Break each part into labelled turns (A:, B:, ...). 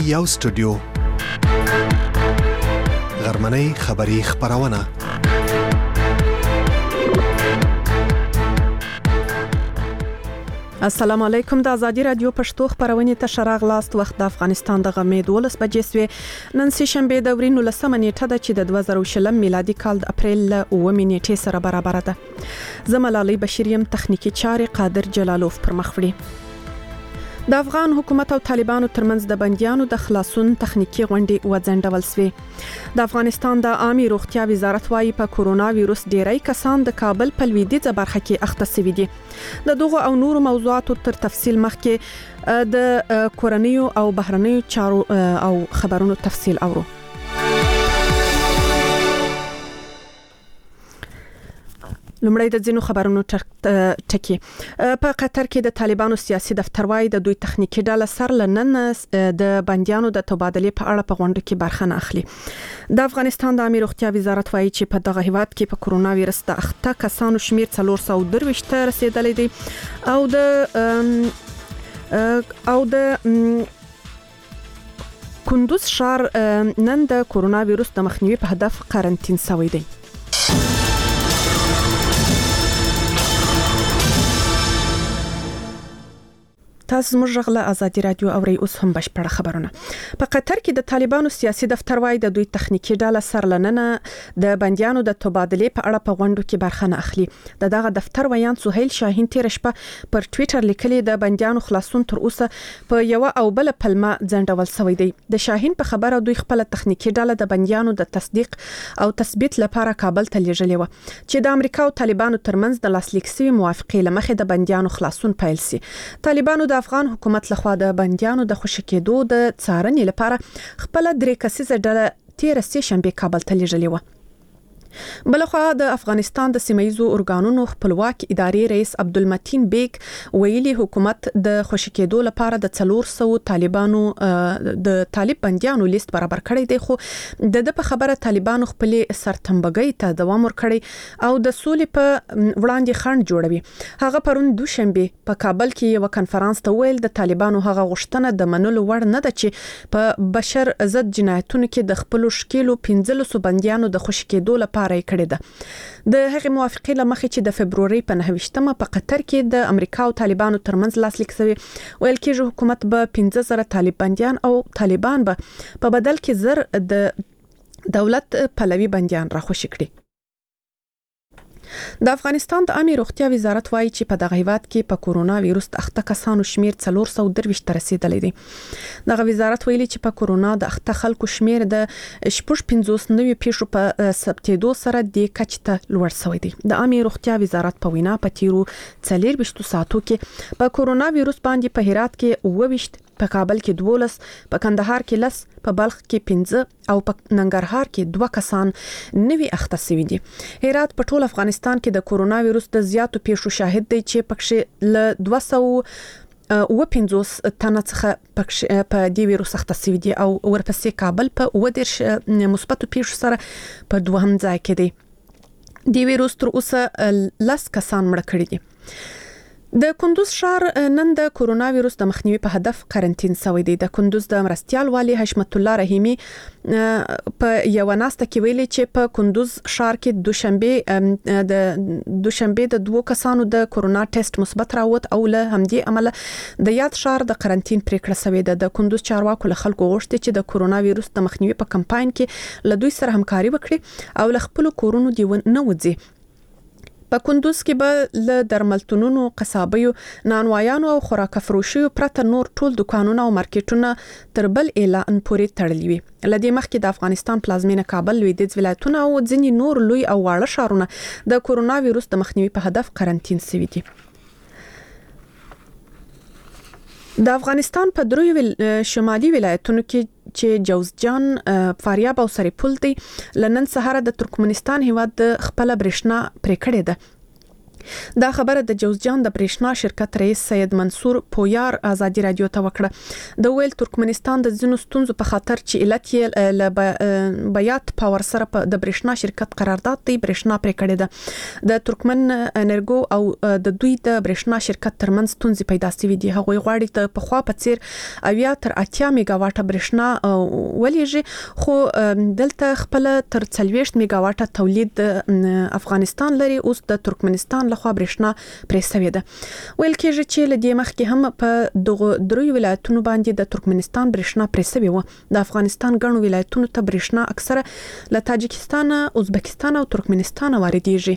A: یو سټوډیو غرمنۍ خبری خبرونه
B: السلام علیکم. د آزادی رادیو پښتو خبرونه ته شراغ لاست. وخت د افغانستان د غمید ولس بجې سوی نن سه شنبه د ورینو لسمه نیټه د چې د 2020 میلادي کال د اپریل 9 نیټې سره برابر ده. زملالي بشریم تخنیکی چاري قادر جلالوف پر مخ وړي. د افغان حکومت او طالبانو ترمنځ د بنديانو د خلاصون تخنیکی غونډې وځنډول شوې. د افغانستان د عامه روغتیا وزارت وايي په کورونا وایروس ډیری کسان د کابل په لویدیځه برخه کې اخته شوي دي. د دغه او نورو موضوعاتو تر تفصیل مخکې د کورنیو او بهرنیو چارو او خبرونو تفصیل اورو. لمړی د ځینو خبرونو ټکی. په قطر کې د طالبانو سیاسي دفتر وايي د دوی تخنیکی ډله سر لنن د بنديانو د تبادله په اړه په غونډه کې برخه نه اخلي. د افغانستان د عامه روغتیا وزارت وايي چې په دغه هیواد کې په کورونا وایرس د اخته کسانو شمیر 423 ته رسیدلی دی او د کندوز شهر نن د کورونا وایرس د مخنیوي په هدف قرنطین شوی دی. تاسو موږ غله آزادی رادیو اوري اوس هم بشپړه خبرونه. په قطر کې د طالبانو سیاسي دفتر وايي د دوی تخنیکی ډله سرلننه د بنديانو د تبادله په اړه په غونډو کې برخه نه اخلي. دغه دفتر ویان سهیل شاهین تیر شپه پر ټوئیټر لیکلي د بنديانو خلاصون تر اوسه په یو او بل پلمه ځنډول شوی دی. د شاهین په خبره دوی خپل تخنیکی ډله د بنديانو د تصدیق او تثبیت لپاره کابل ته لیږلې و چې د امریکا او طالبانو ترمنځ د لاسلیک شوی موافقه لمخې د بنديانو خلاصون پیل شي. طالبانو د افغان حکومت لخوا د بنديانو د خوشی کېدو د څارنې لپاره خپل درې کسیزه ډله تیر سه شنبه کابل ته لیږلې و. بلخوا د افغانستان د سیمایزو ارګانونو خپلواک ادارې رئیس عبدالمتین بیگ ویلي حکومت د خوشی کېدو لپاره د 400 طالبانو د طالب بنديانو لیست برابر کړی دی، خو د په خبره طالبانو خپل سرتنبګۍ ته دوام ورکړي او د سولې په وړاندې خنډ جوړوي. هغه پرون دوشنبه په کابل کې یو کنفرانس ته ویل د طالبانو هغه غوښتنه د منلو وړ نه ده چې په بشر ضد جنایتونو کې د خپل شکیلو 15 بنديانو د خوشی کېدو لپاره کړی ده. د هغې موافقه لمخې چې د فبروري په 9مه په قطر کې د امریکا او طالبانو ترمنځ لاسلیک شوی، ویل کېږي حکومت به 15000 طالب بنديان او طالبان به په بدل کې زر د دولت پلوي بنديان راخوشي کړي. د افغانستان د عامه روغتیا وزارت وايي چې په دغه هیواد کې په کورونا وایروس د اخته کسانو شمیر 423 ته رسیدلی دی. دغه وزارت ویلي چې په کورونا د اخته خلکو شمیر د 59 پیښو په ثبتېدو سره د کچ ته لوړ شوی دی. د عامه روغتیا وزارت په وینا په تیرو 24 ساعتو کې په کورونا وایروس باندې په هرات کې 22، په کابل کې 12، په کندهار کې 10، په بلخ کې 15 او په ننګرهار کې 2 کسان نوي اخته شوي دي. هرات په ټول افغانستان کې د کورونا وایروس د زیاتو پیښو شاهد دی چې پکې ل 250 تنه څخه په دې وایروس اخته شوي دي او ورپسې کابل په 10 مثبتو پیښو سره په دوهم ځای کې دی. د وایروس تر اوسه 10 کسان مړه کړي دي. د کندوز شهر نن د کورونا وایروس د مخنیوي په هدف قرنطین شوی دی. د کندوز د مرستیال والی حشمت الله رحیمی په یو ناسته کې ویلي چې په کندوز شهر کې دوشنبه د 2 کسانو د کورونا ټیسټ مثبت راووت او له همدې عمله د یاد شهر د قرنطین پریکړه شوې ده. د کندوز چارواکو له خلکو غوښتي چې د کورونا وایروس د مخنیوي په کمپاین کې له دوی سره همکاري وکړي او له خپل کورونو دی نه وځي. په کندوز کې به له درملتونونو، قصابیو، نانوایانو او خوراک فروشیو پرته نور ټول دکانونه او مارکیټونه تر بل اعلان پورې تړلي وي. لدې مخکې د افغانستان پلازمینه کابل، لویدیځ ولایتونه او ځینې نور لوی او واړه ښارونه د کورونا وایروس د مخنیوي په هدف قرنطین شوي دي. د افغانستان په دریو شمالي ولایتونو کې چې جوزجان، فاریاب او سرپل دي، لنن سهار د ترکمنستان هیواد د خپل برښنا پرې کړې ده. دا خبره د جوزجان د برېښنا شرکت رئیس سید منصور پویار ازادي رادیو ته وکړه. د ویل ترکمنستان د ځینو ستونزو په خاطر چې علت یې ل بیات پاور سره د برېښنا شرکت قرارداد دی برېښنا پرې کړې ده. د ترکمن انرګو او د دوی د برېښنا شرکت ترمنځ ستونزې پیدا شوې دي. هغوی غواړي ته په خوا په څیر 80 تر 80 میگاواټه برېښنا ولېږي، خو دلته خپل تر 40 میگاواټه تولید افغانستان لري. اوس د ترکمنستان لخوا برېښنا پرې شوې ده. ویل کېږي چې له دې مخکې هم په دغه دریو ولایتونو باندې د ترکمنستان برېښنا پرې شوې و. د افغانستان ګڼو ولایتونو ته برېښنا اکثره له تاجکستان، ازبکستان او ترکمنستان واردېږي.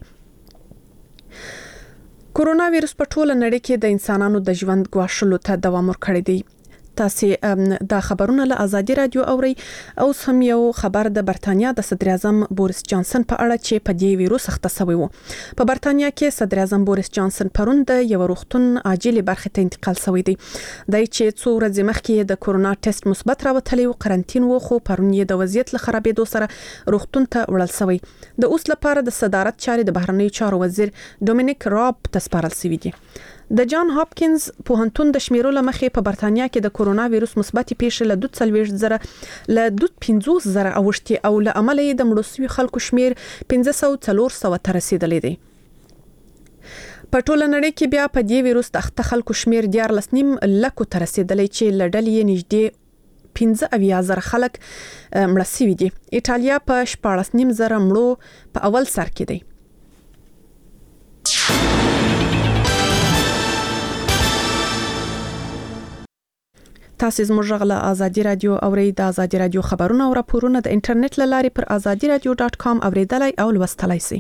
B: کورونا وایرس په ټوله نړۍ کې د انسانانو د ژوند ګواښلو ته دوام ورکړی دی. تاسو دا خبرونه له ازادي رادیو اوري. اوس هم یو خبر د برتانیا د صدر اعظم بوریس جانسن په اړه چې په دې ویروس اخته شوی و. په برتانیا کې صدر اعظم بوریس جانسن پرون د یو روغتون عاجل برخه ته انتقال شوی دی. دای چې څو ورځې مخکې د کورونا ټیسټ مثبت راوتلی و، قرنټین و، خو پرون یې د وضعیت له خرابېدو سره روغتون ته وړل شوی. د اوس لپاره د صدارت چارې د بهرنیو چارو وزیر ډومینیک راب ته سپارل شوی دي. د جان هاپکینز پوهنتون د شمیرو لمخې په برتانیا کې د کورونا وایرس مثبت پیښې له 240,000 له 250,000 اوښتي او له عمله د مړو شوي خلکو شمیر 500 ته رسیدلی دی. په ټوله نړۍ کې بیا په دې وایرس د اخته خلکو شمیر 14.5 لکو ته رسیدلی چې له ډلې نږدې 15,000 خلک مړه شوي دي. ایټالیا په 14,500 مړو په اول سر کې دی. تاسو زموږ غلا ازادي رادیو اورئ. د ازادي رادیو خبرونه او راپورونه د انټرنیټ له لارې پر azadiradio.com اوریدلای او لوستلای شئ.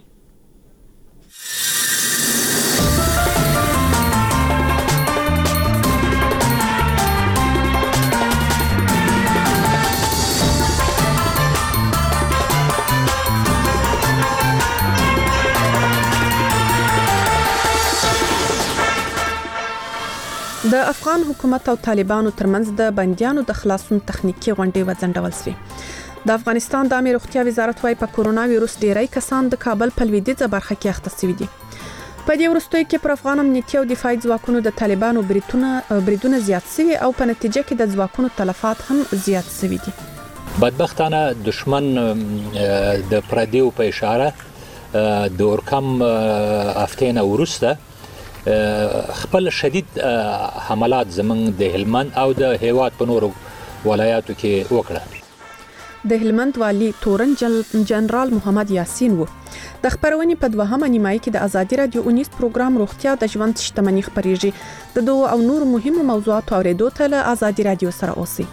B: د افغان حکومت او طالبانو ترمنځ د بنديانو د خلاصون تخنیکی غونډې وځنډول شوې. د افغانستان د امیر روغتیا وزارت وايي په کورونا وایرس ډیری کسان د کابل په لویدیځه برخه کې اخته شوي دي. په دې وروستیو کې پر افغان امنیتي او دفاعي ځواکونو د طالبانو بریدونه زیات شوي او په نتیجه کې د ځواکونو تلفات هم زیات شوي دي.
C: بدبختانه دشمن د پردیو په اشاره د اورکم افتینه ورسته خپل شدید حملات زمنګ د هلمند او د هیواد په نورو ولایاتو کې وکړه.
B: د هلمند والی تورن جنرال محمد یاسین و. د خبرونې په دوهمه نیمایي کې د ازادي رادیو 19 پروګرام روغتیا د ژوند شتمنۍ خبريږي. د دوه او نور مهمو موضوعاتو اوریدو ته له ازادي رادیو سره اوسئ.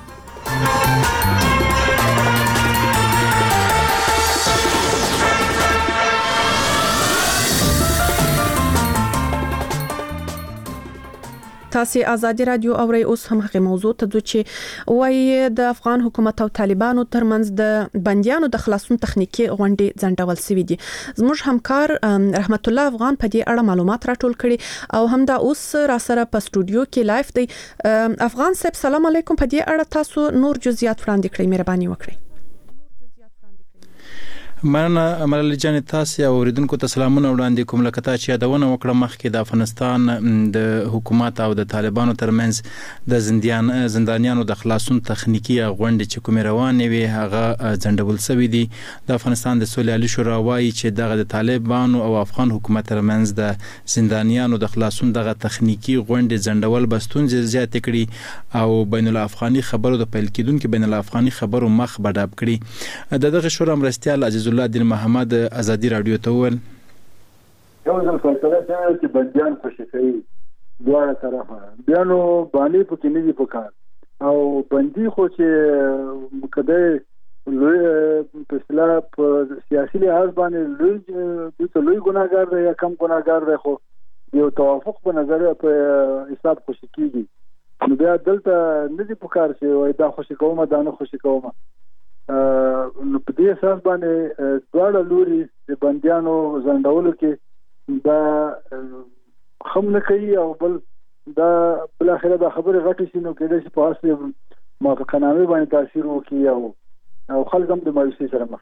B: تاسو ازادي رادیو اورئ. اوس هم هغه موضوع ته چې وایي د افغان حکومت او طالبانو ترمنځ د بنديانو د خلاصون تخنیکی غونډې ځنډول شوې دي. زموږ همکار رحمت الله افغان په دې اړه معلومات راټول کړي او هم دا اوس را سره په استودیو کې لایف دی. افغان صاحب سلام علیکم. په دې اړه تاسو نور جزئیات وړاندې کړئ، مهرباني وکړئ.
D: مننه امل جان. تاسو اوریدونکو ته سلامونه وړاندې کوم. لکه تا چې یادونه وکړه مخکې د افغانستان د حکومت او د طالبانو ترمنځ د زندانیانو د خلاصون تخنیکی غونډه چې کوم روانې وي هغه ځنډول شوې دي. د افغانستان د سولې شورا وايي چې دغه د طالبانو او افغان حکومت ترمنځ د زندانیانو د خلاصون دغه تخنیکی غونډه ځنډول بستونځ زیات کړي او بین الافغاني خبرو د پیل کېدونکو بین الافغاني خبرو مخ بډاب کړي. دغه شورا مرستيال عزیز الله دین محمد ازادي رادیو ته ول
E: یو ځل فیصله چې بنديان خوشي کوي دواړه طرفه بیانو باندې پکې نه دي پکار او بندي خو چې مقدې لوی فیصله په سیاسي لحاظ باندې لوی ګناهګار دی یا کم ګناهګار دی، خو یو توافق په نظر په حساب خوشي کیږي. نو بیا دلته نه دي پکار چې وای دا خوشي کومه دا نه خوشي کومه. نو په دې اساس باندې دواړه لوري د بنديانو ځنډولو کې دا خم نه کوي او بل دا بل اخره دا خبره غټي شي نو کېدای شي په اساس موافقتنامه باندې تاثیر وکړي او خلک هم د مایوسۍ سره مخ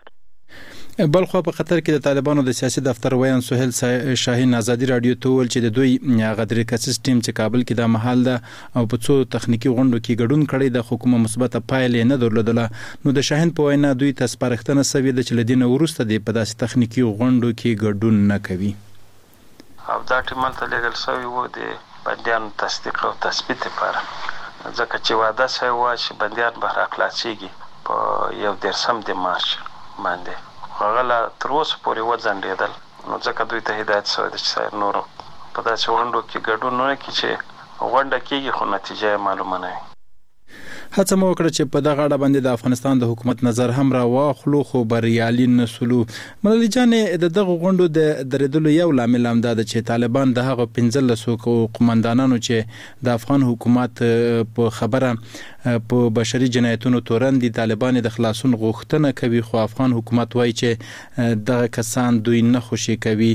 D: بلخو په قطر کې د طالبانو د سیاسي دفتر ویان سهیل شاهین ازادي رادیو ته ول چې د دوی غدری کسس ټیم چې کابل کې د محل ده او په څو تخنیکی غونډو کې ګډون کړي د حکومت مثبت پایلې نه درلودله. نو د شاهین په وینا دوی ته سپارښتنه سوي د چې لدین ورسته د په داسې تخنیکی غونډو کې ګډون نه کوي.
F: او دا ټیم ته لګل سوي وو د بندیان تصدیق او تثبیت لپاره ځکه چې وعده شوی و چې بندیان به راخلاصيږي په 1 د مارچ باندې هغه لا تر اوسه پورې وځنډېدل. نو ځکه دوی ته هدایت شوی دی چې نور په داسې غونډو کې ګډون نه کړي چې غونډه کېږي خو نتیجه معلومه نه وي.
D: هڅه مو وکړه چې په دغه اړه باندې د افغانستان د حکومت نظر هم را واخلو خو بریالي نسلو. ملالي جان د دغه غونډو د درېدلو یو لامل هم دا چې طالبان د هغه 15 قومندانانو چې د افغان حکومت په خبره په بشري جنایتونو تورن دي طالبان د خلاصون غوښتنه کوي خو افغان حکومت وایي چې دغه کسان دوی نه خوشي کوي.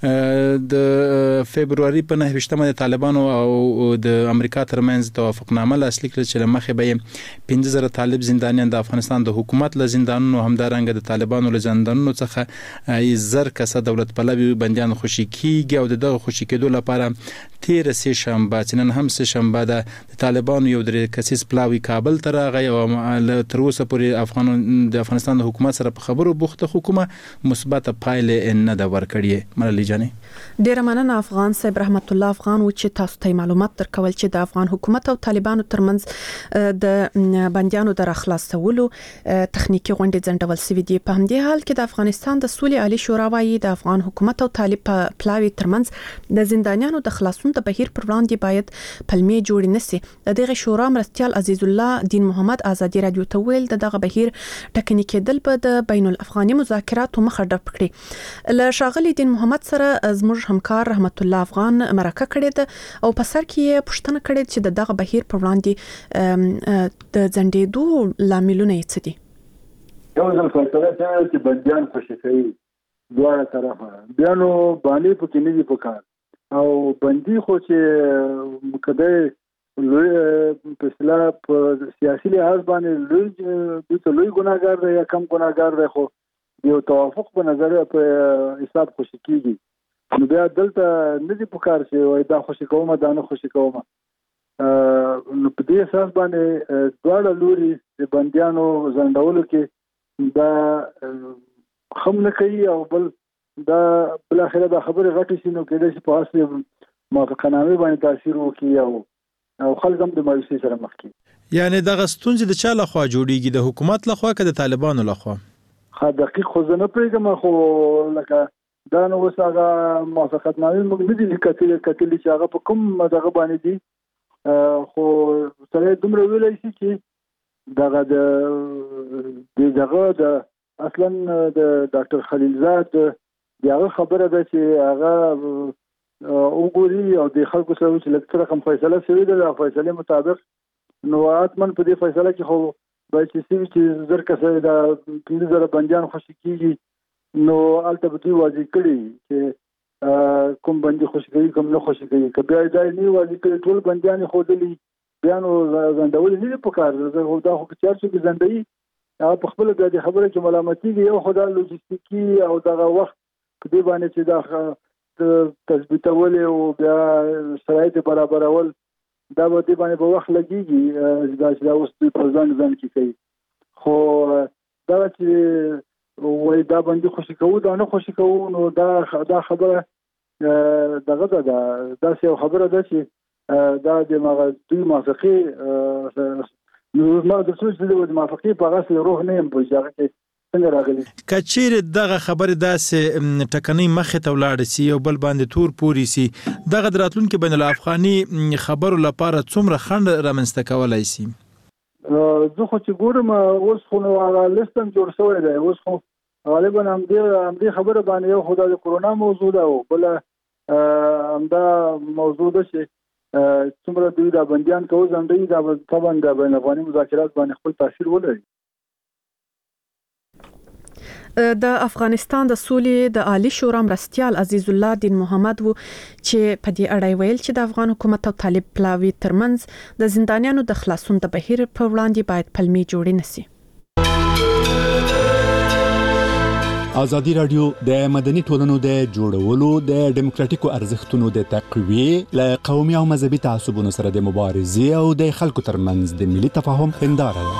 D: د فبرवरी په 9 د طالبانو او د امریکا ترمنځ توافقنامه لاسلیک کړل چې مخې به 15,000 طالب زندانیان د افغانستان د حکومت له زندانونو همدارنګه د طالبانو له زندانونو څخه زر کسه دولت پلوي بنديان خوشي کیږي او دغه خوشي کېدو لپاره 13 شنبه چې نن هم سه شنبه د طالبانو یو درې کسیز پلاوی کابل ته راغی او تر اوسه پورې د افغانستان د حکومت سره په خبرو بوخته حکومت مثبت پایلې نه دا ورکړي. ملالي جانې
B: ډیر مننه افغان صاحب رحمت الله افغان و چې تاسو ته معلومات درکول چې د افغان حکومت او طالبانو ترمنځ د بنديانو د راخلاصولو تخنیکی غونډې ځنډول سوي دي. په همدې حال کې د افغانستان د سولې عالی شورا وايي د افغان حکومت او طالب پلاوی ترمنځ د زندانیانو د خلاصون د بهیر پر وړاندې باید پلمې جوړ نشي. د دغه شورا مرستيال عزیز الله دین محمد ازادي رادیو ته ویل دغه بهیر ټکنیکی دل په د بین الافغاني مذاکراتو مخه ډپ کړي. له شاغلي دین محمد سره زموږ همکار رحمت الله افغان مرکه کړې ده او په سر کې پوښتنه کړې چې دغه بهیر پر وړاندې د ځنډېدو لاملونه یې څه دي؟
E: یو ځل فیصله شوې چې بندیان خوشي کوي دواړه طرفه بیا نو باندې په کې نه دي پکار او بندي خو چې کده لوی فیصله په سیاسي لحاظ باندې لوی ګناهګار دی یا کم ګناهګار دی خو یو توافق په نظر په حساب خوشي کیږي. نو بیا دلته نه دي پکار چې وای دا خوشي کوم دا نه خوشي کوم. نو په دې اساس باندې دواړه لوري د بنديانو زنداولو کې دا خم نه کوي او بل دا بل اخره دا خبره غټي شي نو کېدای شي په اصل موافقتنامه باندې تاثیر وکړي او خلک هم د مایوسۍ سره مخ کړي.
D: یعنی دغه ستونزې د چا لخوا جوړیږي د حکومت لخوا که د طالبانو لخوا؟
E: خا دقیق خو زه نه پوهېږم خو لکه دا نو اوس هغه موافقتنامې موږ نه دي کتلي چې هغه په کوم دغه باندې دي خو سره دومره ویلای شي چې دغه د اصلا د ډاکټر خلیلزاد دغه خبره ده چې هغه وګوري او د خلکو سره چې لکه رقم فیصله شوې ده د فیصله مطابق نو اتمن په دې فیصله کې خو باید چې زر کسه د 15,000 بنديان خوشي کیږي نو البته دوی واضح کړي چې کوم باندې خوشي کوي کوم نه خوشي کوي کبه ځای نه واضح کړي ټول بنديان خو دلی بیان او زندول نه پکار دا خو چارچو کې زندګي هغه په خپل د خبره کې ملامتي یو خدای لوجستیکي او دغه وخت کدی باندې چې دا تثبیتول او بیا شرایط برابرول دا به دې باندې په وخت لګيږي دا اوس په ځان کې کوي خو دا چې وای دا باندې خوشي کوو دا نه خوشي کوو نو دا خبره دغه دا څه خبره ده چې دا د دوی موافقي نو ما د څه د موافقي په غاښ روح نه هم پوهیږي څنګه راغلي
D: کچیر دغه خبره داسې ټکنۍ مخه ته ولاړ سي او بل باندې تور پوری سي دغه دراتلونکو بین الافغاني خبرو لپاره څومره خند رامنځته کولای سي؟
E: زه خو چې ګورم اوس خو نو هغه لستم جوړ شوی دی اوس خو غالبا همدې خبره باندې یو خدای د کورونا موضوع ده او بل همدا موضوع ده چې څومره دوی د بنديان کوو ځنډي دا طبعا د بین افغاني مذاکرات باندې خپل تاثیر ولري.
B: د افغانستان د سولې د عالی شورا مرستيال عزیز الله دین محمد و چې په دې اړه ویل چې د افغان حکومت او طالب پلاوی ترمنځ د زندانیانو د خلاصون د بهیر په وړاندې باید پلمې جوړې نشي.
G: ازادي رادیو د مدني ټولنو د جوړولو د ډیموکراتیکو ارزښتونو د تقویه ل قومي او مذهبي تعصبونو سره د مبارزې او د خلکو ترمنځ د ملي تفاهم هنداره ده.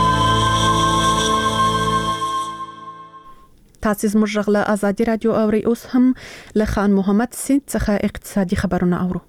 B: تاسو زموږ غږ له ازادي رادیو اوري. اوس هم له خان محمد سیند څخه اقتصادي خبرونه اورو.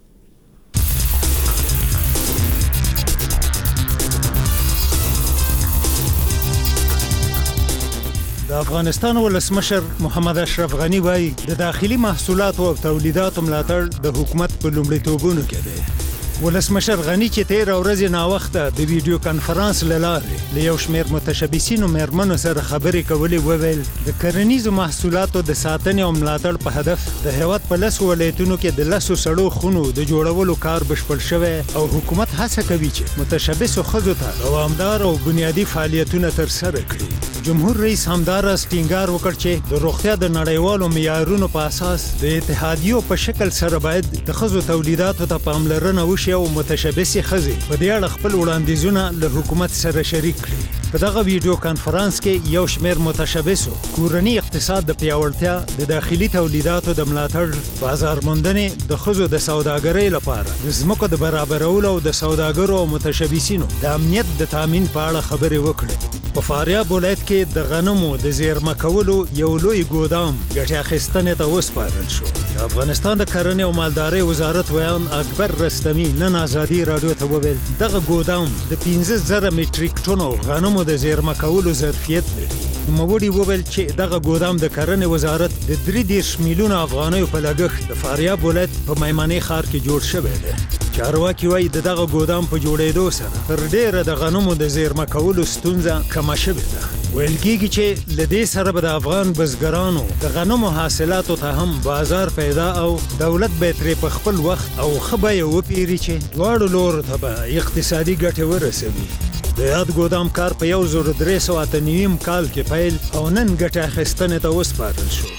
H: د افغانستان ولسمشر محمد اشرف غنی وايي د داخلي محصولات او تولیداتو ملاتړ د حکومت په لومړیتوبونو کې دی. ولسمشر غنی چې 13 ورځې نا وخته د ویډیو کانفرنس لاره له یو شمېر متشبثینو مېرمنو سره خبرې کولې وویل د کرنیزو محصولاتو د ساتنې او ملاتړ په هدف د هیواد په لسو ولایتونو کې د لسو سړو خونو د جوړولو کار بشپړ شوی او حکومت هڅه کوي چې متشبثو ښځو ته دوامدار او بنیادی فعالیتونه ترسره کړي. جمهور رئیس همدارس ټینګار وکړ چې د روغتیا د نړیوالو معیارونو په اساس د اتحادیو په شکل سره باید د ښځو تولیداتو ته پاملرنه وشي او متشبثي ښځې په دې اړه خپل وړاندیزونه له حکومت سره شریک کړي. په دغه ویډیو کانفرنس کې یو شمېر متشبثو کورني اقتصاد د پیاوړتیا، د داخلي تولیداتو د ملاتړ، بازار موندنې، د ښځو د سوداګرۍ لپاره د ځمکو د برابرولو او د سوداګرو او متشبثینو د امنیت د تامین په اړه خبرې وکړې. په فاریاب ولایت کې د غنمو د زیرمه کولو یو لوی ګودام ګټه اخیستنې ته وسپارل شو. د افغانستان د کرنې او مالدارۍ وزارت ویان اکبر رستمی نن ازادي رادیو ته وویل دغه ګودام د 15,000 میټریک ټنو غنمو د زیرمه کولو ظرفیت لري. نوموړي وویل چې دغه ګودام د کرنې وزارت د 3 میلیونه افغانیو په لګښت د فاریاب ولایت په میمنې ښار کې جوړ شوی دی. چارواکي وایي دغه ګودام په جوړېدو سره تر ډیره د غنمو د زیرمه کولو ستونزه کمه شوې ده. ویل کېږي چې له دې سره به د افغان بزګرانو د غنمو حاصلاتو ته هم بازار پیدا او دولت به ترې په خپل وخت او ښه بیه وپېري چې دواړو لورو ته به اقتصادي ګټې ورسوي. د یاد ګودام کار په 1398 کال کې پیل او نن ګټه اخیستنې ته وسپارل شو.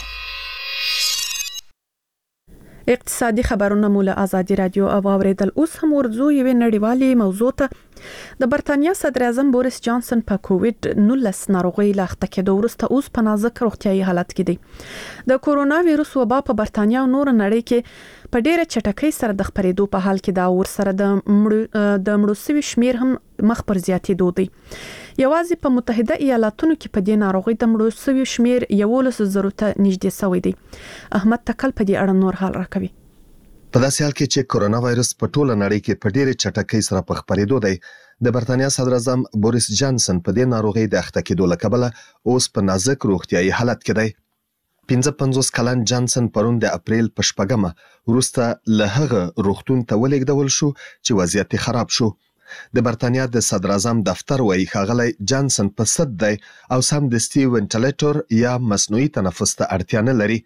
B: اقتصادي خبرونه مو له ازادي رادیو اوریدل. اوس هم ورځو یوې نړیوالې موضوع ته. د برتانیا صدر اعظم بوریس جانسن په کووډ-19 ناروغۍ له اخته کېدو وروسته اوس په نازک روغتیايي حالت کې دی. د کورونا وایروس وبا په برتانیا او نور نړۍ کې په ډیره چټکۍ سره د خپرېدو په حال کې دا ورسره د مړو سوي شمیر هم مخ پر زیاتېدو دی. یوازې په متحده ایالاتونو کې په دې ناروغۍ د مړو سوي شمیر 11,000 ته نږدې شوی دی. احمد تکل په دې اړه نور حال راکوي.
A: په داسې حال کې چې کورونا وایرس په ټوله نړۍ کې په ډېرې چټکۍ سره په خپرېدو دی، د برتانیا صدر اعظم بوریس جانسن په دې ناروغۍ د اخته کېدو له کبله اوس په نازک روغتیايي حالت کې دی. 55 کلن جانسن پرون د اپریل په 4 وروسته له هغه روغتون ته ولېږدول شو چې وضعیت خراب شو. د برتانیا د صدر اعظم دفتر وايي ښاغلی جانسن په صد دی او سمدستي وینټیلیټر یا مصنوعي تنفس ته اړتیا نه لري.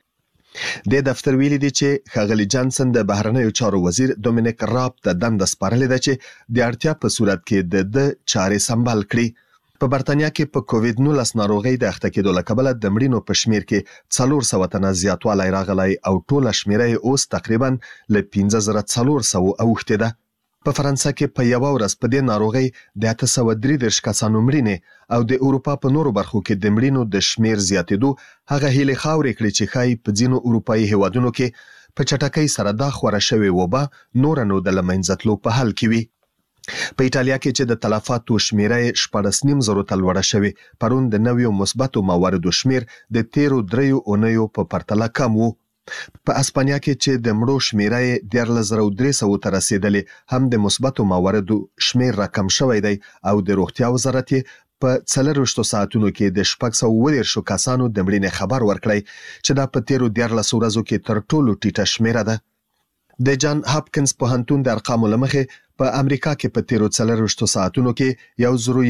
A: د دفتر ویلي دی چې ښاغلی جانسن د بهرنیو چارو وزیر دومینیک راب ته دنده سپارلې ده چې د اړتیا په صورت کې د چارې سمبال کړي. په برتانیا کې په کووډ-19 ناروغۍ د اخته کېدو له کبله د مړینو په شمیر کې 400 تنه زیاتوالی راغلی او ټوله شمیره اوس تقریبا له 15,400 اوښتې ده. په فرانسه کې په یو ورځ په دې ناروغۍ د 833 کسانو مړینې او د اروپا په نورو برخو کې د مړینو د شمیر زیاتېدو هغه هیلې خاورې کړې چې ښایي په ځینو اروپایي هیوادونو کې په چټکۍ سره دا خوره شوې وبا نور نو د له منځه تلو په حال کې وي. په ایټالیا کې چې د تلفاتو شمیره 14,000 ته لوړه شوې، پرون د نویو مثبتو مواردو شمیر د 13 اونیو په پرتله کم وو. په اسپانیا کې چې د مړو شمیره 13,300 ته رسیدلې، هم د مثبتو مواردو شمیر راکم شوی دی او د روغتیا وزارت په 24 ساعتونو کې د 620 کسانو د مړینې خبر ورکړی چې دا په 13 ورځو کې تر ټولو ټیټه شمیره ده. د جان هاپکینز پوهنتون د ارقامو له مخې په امریکا کې په 13 ساعتونو کې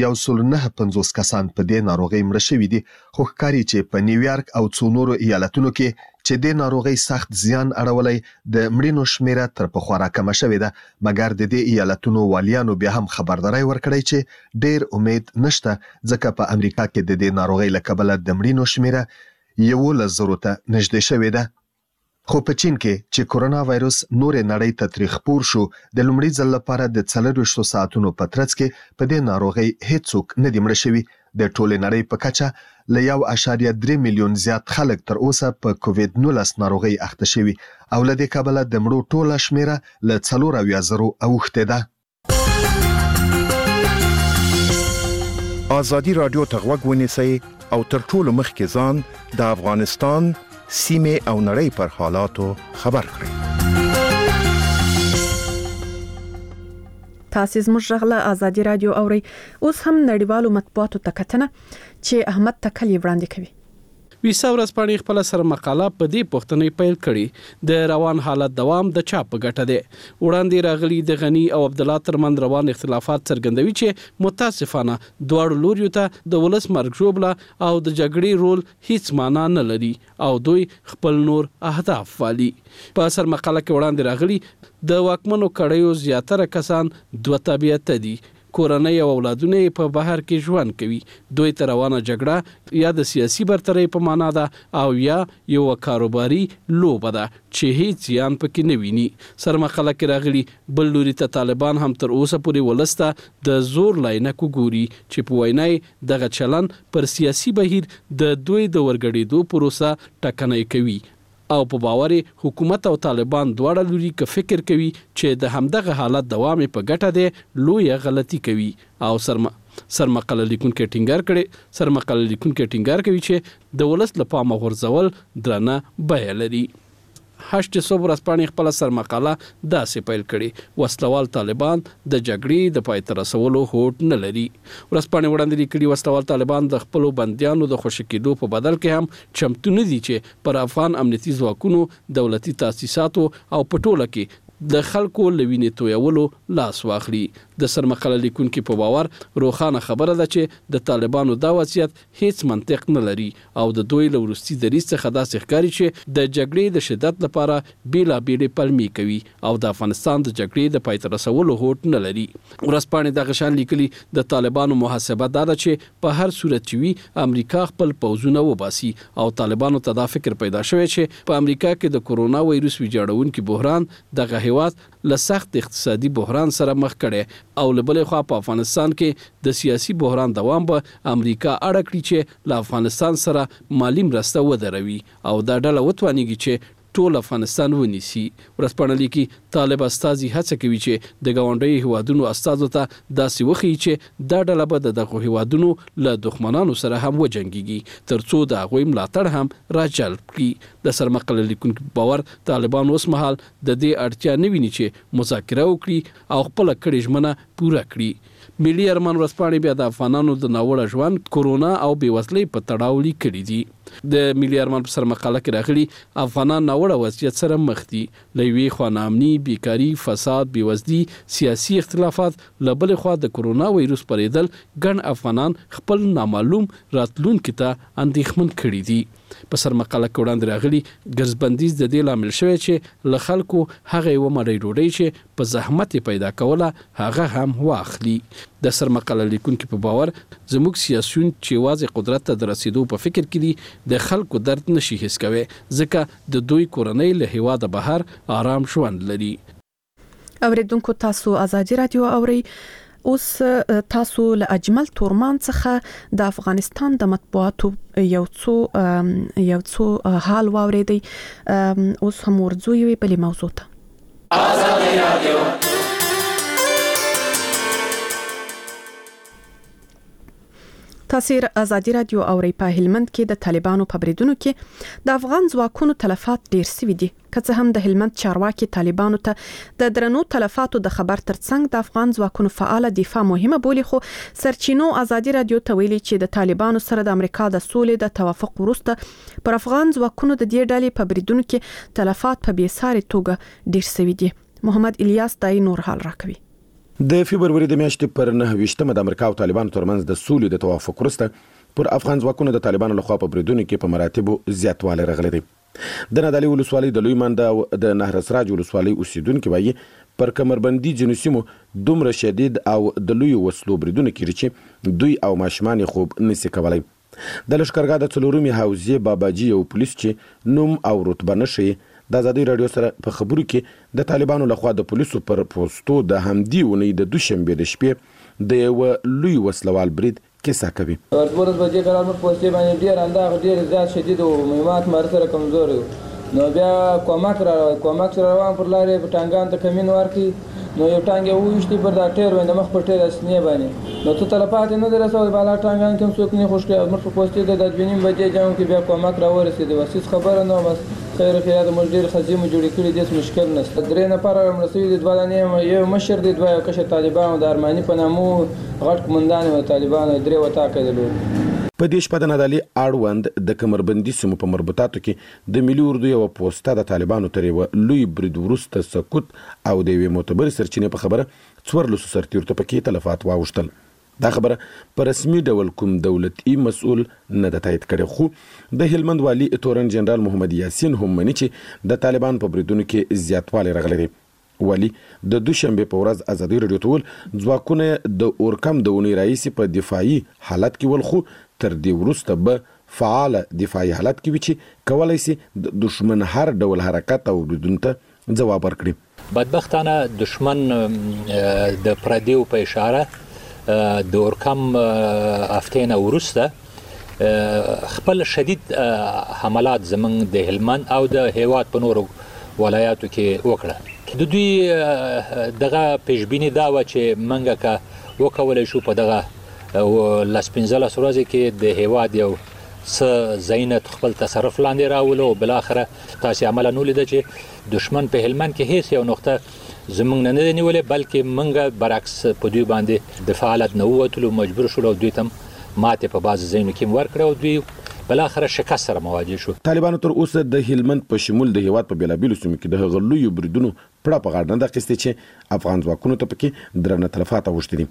A: 1,195 کسان په دې ناروغۍ مړه شوي دي، خو ښکاري چې په نیویارک او څو نورو ایالتونو کې چې د ناروغۍ سخت زیان اړولی د مړینو شمیره تر پخوا راکمه شوې ده، مګر د دې ایالتونو والیانو بیا هم خبرداری ورکړی چې ډیر امید نشته، ځکه په امریکا کې د دې ناروغۍ له کبله د مړینو شمیره 11,000 ته نږدې شوې ده. خو په چین کې چې کورونا وایروس نورې نړۍ ته ترې خپور شو، د لومړي ځل لپاره د 24 ساعتونو په ترڅ کې په دې ناروغۍ هیڅوک نه دي مړه شوي، د ټولې نړۍ په کچه له 1.3 میلیون زیات خلک تر اوسه په کووید 19 ناروغي اخته شوي او له دې کبله د مړو ټوله شمیره له 4,000 اوښتې ده.
I: ازادي رادیو ته غوږ ونیسئ او تر ټولو مخکې ځان د افغانستان سیمه او نړۍ پر حالاتو خبر کړئ.
B: تاسو زموږ غږ ازادي رادیو اوري. اوس هم نړیوالو مطبوعاتو ته کتنه چې احمد تکلی وړاندې کوي.
J: ویسا ورځپاڼې خپل سره مقاله په دې پوښتنې پیل کړي د روان حالت دوام د چا په ګټه دی. وړاندې راغلي د غنی او عبد الله ترمن روان اختلافات څرګندوي چې متاسفانه دواړو لوریو ته د ولس مرګ ژوبله او د جګړې رول هیڅ معنا نه لري او دوی خپل نور اهداف والي. په سر مقاله کې وړاندې راغلي د واکمنو کړیو زیاتره کسان دوه طبيعت دي. کورنۍ او اولادونه په بهر کې ژوند کوي. دوی تر روانه جګړه یا د سیاسي برترۍ په معنا ده او یا یو کاروباري لوبه ده چې هیڅ ځان پکې نه ویني. سر مقاله کې راغلي بل لوري ته طالبان هم تر اوسه پورې ولسته د زور لاینکو ګوري چې په وینای دغه چلن پر سیاسي بهیر د دوی د ورګړېدو پروسه ټکنۍ کوي او په باور حکومت او طالبان دواړه لوري که فکر کوي چې د همدغه حالت دوام په ګټه دی لوی غلطي کوي او سرمقاله لیکونکو ټینګار کوي چې د ولس لپاره غورځول درنه بیه لري. هشت صبح ورځپاڼې خپل سر مقاله داسې پیل کړي وسلوال طالبان د جګړې د پای ته رسولو هوډ نه لري. ورځپاڼې وړاندې لیکلي وسلوال طالبان د خپل بنديانو د خوشی کېدو په بدل کې هم چمتو نه دي چې پر افغان امنیتي ځواکونو دولتي تاسیساتو او پټوله کې د خلکو لوینې تویولو لاس واخلي. د سرمقاله لیکونکو په باور روخانه خبره ده چې د طالبانو دا وضعیت هیڅ منطق نه لري او د دوی لورستي دریځ څخه داسې ښکاري چې د جګړې د شدت لپاره بیلابېلې پلمې کوي او د افغانستان د جګړې د پای ته رسولو هوډ نه لري. ورځپاڼې د غشان لیکلي د طالبانو محاسبه دا ده چې په هر صورت وي امریکا خپل پوځونه وباسي او طالبانو ته دا فکر پیدا شوی چې په امریکا کې د کورونا وایروس ویجاړونکي بحران دغه هیواد له سخت اقتصادي بحران سره مخ کړي او له بلې خوا په افغانستان کې د سیاسي بحران دوام به امریکا اړه کړي چې له افغانستان سره مالی مرسته ودروي او دا ډله وتوانیږي چې ټول افغانستان ونیسي. ورځپاڼه لیکي طالب استازي هڅه کوي چې د ګاونډي هیوادونو استازو ته داسې وخی چې دا ډله به دغه هیوادونو له دښمنانو سره هم وجنګيږي ترڅو د هغوی ملاتړ هم راجلب کړي. د سرمقاله لیکونکو باور طالبان اوس مهال د دې اړتیا نه ویني چې مذاکره وکړي او خپل کړي ژمنه پوره کړي. ملي ارمان ورځپاڼې بیا د افغانانو د ناوړه ژوند کورونا او بیوزلۍ په تړاو لیکلي دي. د ملي ارمان په سر مقاله کې راغلي افغانان ناوړه وضعیت سره مخ دي. له یوې خوا ناامني، بیکاري، فساد، بیوزلي، سیاسي اختلافات، له بلې خوا د کورونا وایروس پرېدل ګڼ افغانان خپل نامعلوم راتلونکي ته اندېښمن کړي دي. په سر مقاله کې وړاندې راغلي ګرځبندیز د دې لامل شوی چې له خلکو هغه یو مړی ډوډۍ چې په زحمت پیدا کوله هغه هم واخلي. د سر مقاله لیکونکو په باور زموږ سیاسيون چې واځي قدرت ته رسیدو په فکر کې دي د خلکو درد نشي حس کوي ځکه د دوی کورنۍ له هیواده بهر آرام ژوند لري.
B: اوریدونکو تاسو ازادي رادیو اوري. اوس تاسو له اجمل تورمان څخه د افغانستان د مطبوعاتو یو څو حال واوریدي. اوس هم ورځو یوې بلې موضوع ته. ازادي رادیو تاسو ازادي رادیو اوري. په هلمند کې د طالبانو په بریدونو کې د افغان ځواکونو تلفات ډیر سوي دي. که څه هم د هلمند چارواکي طالبانو ته د درنو تلفاتو د خبر ترڅنګ د افغان ځواکونو فعال دفاع مهمه بولي، خو سرچینو ازادي رادیو ته ویلي چې د طالبانو سره د امریکا د سولې د توافق وروسته پر افغان ځواکونو د دې ډلې په بریدونو کې تلفات په بیساري توګه ډیر سوي دي. محمد الیاس دای نور حال راکوي.
K: د فبرवरी د میاشتې پر 9 د امریکا او طالبانو ترمنځ د سولې د توافق وروسته پر افغان ځواکونو د طالبانو لخوا په بریدونو کې په مراتبو زیاتوالی راغلی دی. د نادعلي ولسوالۍ د لوی منده او د نهر سراج ولسوالۍ اوسیدونکو وایي پر کمربندي ځینو سیمو دومره شدید او د لوی وسلو بریدونه کړي چې دوی او ماشومان خوب نشي کولای. د لشکرګاه د څلورمې حوزې باباجي یو پولیس چې نوم او رتبه نشي د ازادي رادیو سره په خبرو کې د طالبانو لخوا د پولیسو پر پوسټو د همدی ونې د دوشنبه د شپې د یو لوی وسلوال برید کیسه کوي.
L: ورځ په دې قرار مې پوسټې باندې ډیر انداز ډیر زیات شدید او مهمات مرسته کمزور نو بیا کومک روان پر لارې په ټانګان ته کمین ورکی نو یو ټانګ وښتي پر دا ټیر باندې مخ په ټیر اسنه باندې نو ته تلپات نه درسول بالا ټانګان کوم څوک نه خوش کړ مر په پوسټې د دجبینیم بجې جام کې بیا کومک راورسېد وسیس خبره نو بس خیر خیرات مجدیر خزیم جوړی کړی د مشکل نشته درې نفر مرسوي د دوالانه یو مشر د دوه کشه طالبانو د ارمانی په نامو غټ کمندان او طالبانو درې وتا کړل.
K: په دې شپه د نادالي اړوند د کمربندي سیمو په مربوطاتو کې د ملي اردو یو پوسټه د طالبانو تر یو لوی برید وروسته سقوط او د یوې معتبر سرچینې په خبره 14 سرتیرو ته پکې تلفات واوښتل. دا خبره په رسمي ډول کوم دولتي مسؤل نه د تایید کړي خو د هلمند والي تورن جنرال محمد یاسین هم مني چې د طالبان په بریدونو کې زیاتوالی راغلی دی. والي د دوشنبه په ورځ ازادي رادیو ته ول ځواکونه د اورکم د اونۍ رئیس په دفاعي حالت کې ول خو تر دې وروسته به فعال دفاعي حالت کې وي چې کولای شي د دشمن هر ډول حرکت او بریدونو ته ځواب ورکړي.
C: بدبختانه دشمن د پردیو په اشاره د اورکم افتینه وروسته خپل شدید حملات زمنګ د هلمند او د هیواد په نورو ولایاتو کې وکړه. د دوی دغه پیشبینی دا و چې منګه کا وکولای شو په دغه لسپنځله ورځې کې د هیواد یو څه زینت خپل تصرف لاندې راولو او بل اخره تاسو عمل نه لیدل چې دشمن په هلمند کې هیڅ یو نقطه زمونږ نه نیولې بلکې منګه برعکس په دوی باندې د فعالیت نه ووتلو مجبور شول او دوی تم ماته په بعض ځایونو کې ورکړه او دوی بل اخره شکست سره مواجه شو.
K: طالبانو تر اوسه د هلمند په شمول د هیواد په بیلابیلو سیمو کې د غلوی بریدونو پړه په غاړه نه اخیستي چې افغان ځواکونو ته پکې درنه تلفات اوښتي دي.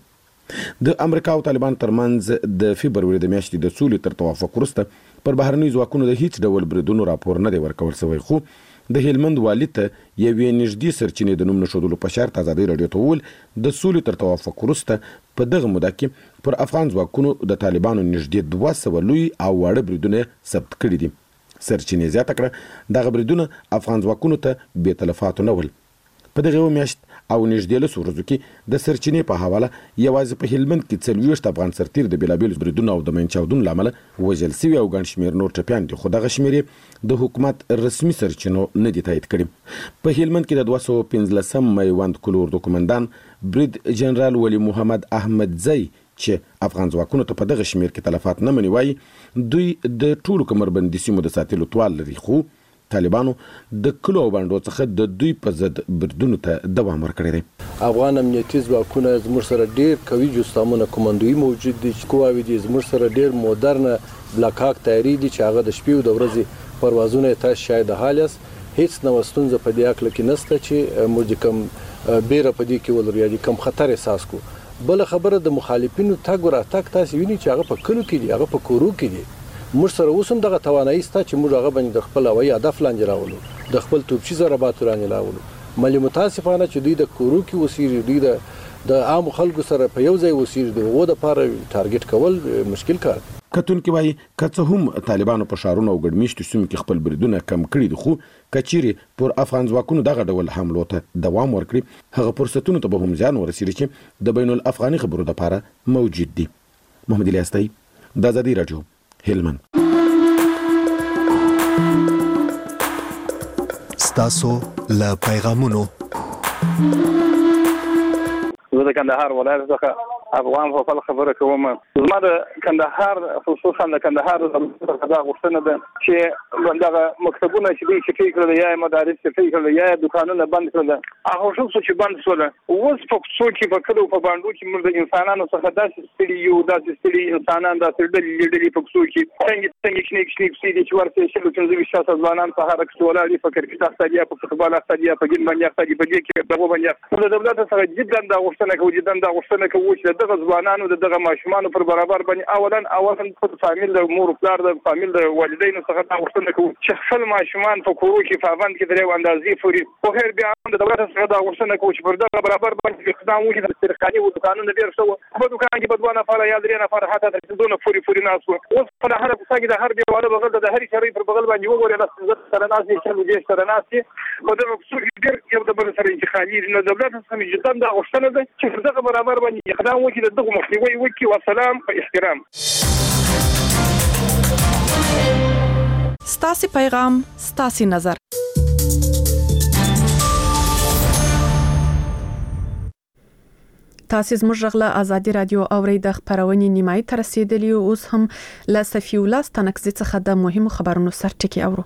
K: د امریکا او طالبان ترمنځ د فبرवरी د میاشتې د سولې تر توافق وروسته پر بهرنی ځواکونو د هیڅ ډول بریدونو راپور نه دی ورکول شوی خو د هلمند والي ته یوې نږدې سرچینې د نوم نشودلو په شرط ازادي رادیو ته وویل د سولې تر توافق وروسته په دغه موده کې پر افغان ځواکونو د طالبانو نږدې 200 لوی او واړه بریدونه ثبت کړي دي. سرچینې زیاته کړه دغه بریدونه افغان ځواکونو ته بې تلفاتو نه ول. په دغه میاشت او نږدې له ورځو کې د سرچینې په حواله یوازې په هلمند کې 40 افغان سرتیر د بیلابیل بریدونو او د منچاودون لامل وژل شوي او ګڼ شمېر نور ټپیان دي خو دغه شمېرې د حکومت رسمي سرچینو نه دي تایید کړي. په هلمند کې د 215 میوند کلور د کمانډان برید جنرال ولی محمد احمد زی چې افغان ځواکونو ته په دغه شمېر کې تلفات نه مني وایي دوی د ټولو کمربندي سیمو د ساتلو توان لري خو طالبانو د کلو باندې څخه د دوی په ضد بریدونو ته دوام ورکړی دی.
M: افغان امنیتي ځواکونه زموږ سره ډیر قوي جوړسامونه کومندوي موجود دي چې قواوي دي زموږ سره ډیر مدرن بلاکاک تیاری دي چې هغه د شپې او د ورځې پروازونه تاسو شاید حالیس هیڅ نو ستونزه په دې اکل کې نسته چې موږ کوم بیره په دې کې ولر یا کوم خطر احساس کو. بل خبره د مخالفینو تګ ور اتک تاسو ویني چې هغه په کلو کې دي هغه په کورو کې دي. موږ سره اوسم دغه توانایي ستا چې موږ هغه باندې د خپل هوایي هدف لاندې راولو د خپل توپچي ضربات لاندې راولو. ملي متاسفانه چې دوی د کورو کې وسیږي دوی د عام خلکو سره په یو ځای وسیږي دغه د لپاره ټارګټ کول مشکل کار.
K: کتونکي وایي که هم طالبانو په شهرونو او ګډمیشتو سیمو کې خپل بریدونه کم کړي دي خو کچيري پر افغان ځواکونو دغه ډول حملو ته دوام ورکړي هغه فرصتونو ته به هم ځان ورسېږي چې د بین الافغاني خبرو لپاره موجود دي. محمد الیاستای د ازادي رادیو هلمند.
A: ستاسو له پیغامونو
N: زه د کندهار ولایت څخه افغان په خپل خبره کوم. زما د کندهار خصوصا د کندهار د غوښتنه ده چې دغه مکتبونه چې دوی شفي کړل یا مدارس شفي کړل یا دکانونه بند کړل هغه څه چې بند شول اوس په څو کې په کلو په باندې چې موږ د انسانانو څخه داسې ستړي یو داسې ستړي انسانان داسې ډلې په څو کې څنګه کې چې ورته شلو څنګه شاته ځوانان په حرکت ولري فکر کې تاسو یا په فوتبال اقتصادي په ګیم باندې اقتصادي په دې کې دغه باندې د دولت څخه جدا د غوښتنه کوي جدا د غوښتنه کوي چې دغه ځوانانو دغه ماشومان پر برابر باندې اولا په فامیل د مور پلار د فامیل د والدینو څخه دا غوښتنه کوي چې خپل ماشومان په کورو کې فاوند کې درې اندازې فوري په هر بیا د دولت څخه دا غوښتنه کوي چې پر دغه برابر باندې اقدام وکړي د سرکاري دکانونو ډیر شو په دکان کې په 2 نفر یا 3 نفر حتی د دونه فوري ناس اوس په هر څه کې د هر دیواله بغل د هر شری پر بغل باندې وګوري د سره ناس چې موږ سره ناس په دغه څو ډیر یو د بل سره انتخابي د دولت څخه جدا دا غوښتنه ده چې دغه برابر باندې اقدام چې دغه مخنیوي وکړي او سلام په احترام.
B: ستاسي پیغام ستاسي نظر. تاسو زموږ غږ له آزادي رادیو اورئ د خبرونې نیمایي تر رسیدلی اوس هم له صفي الله ستنکزي څخه د مهمو خبرونو سرټکی اورو.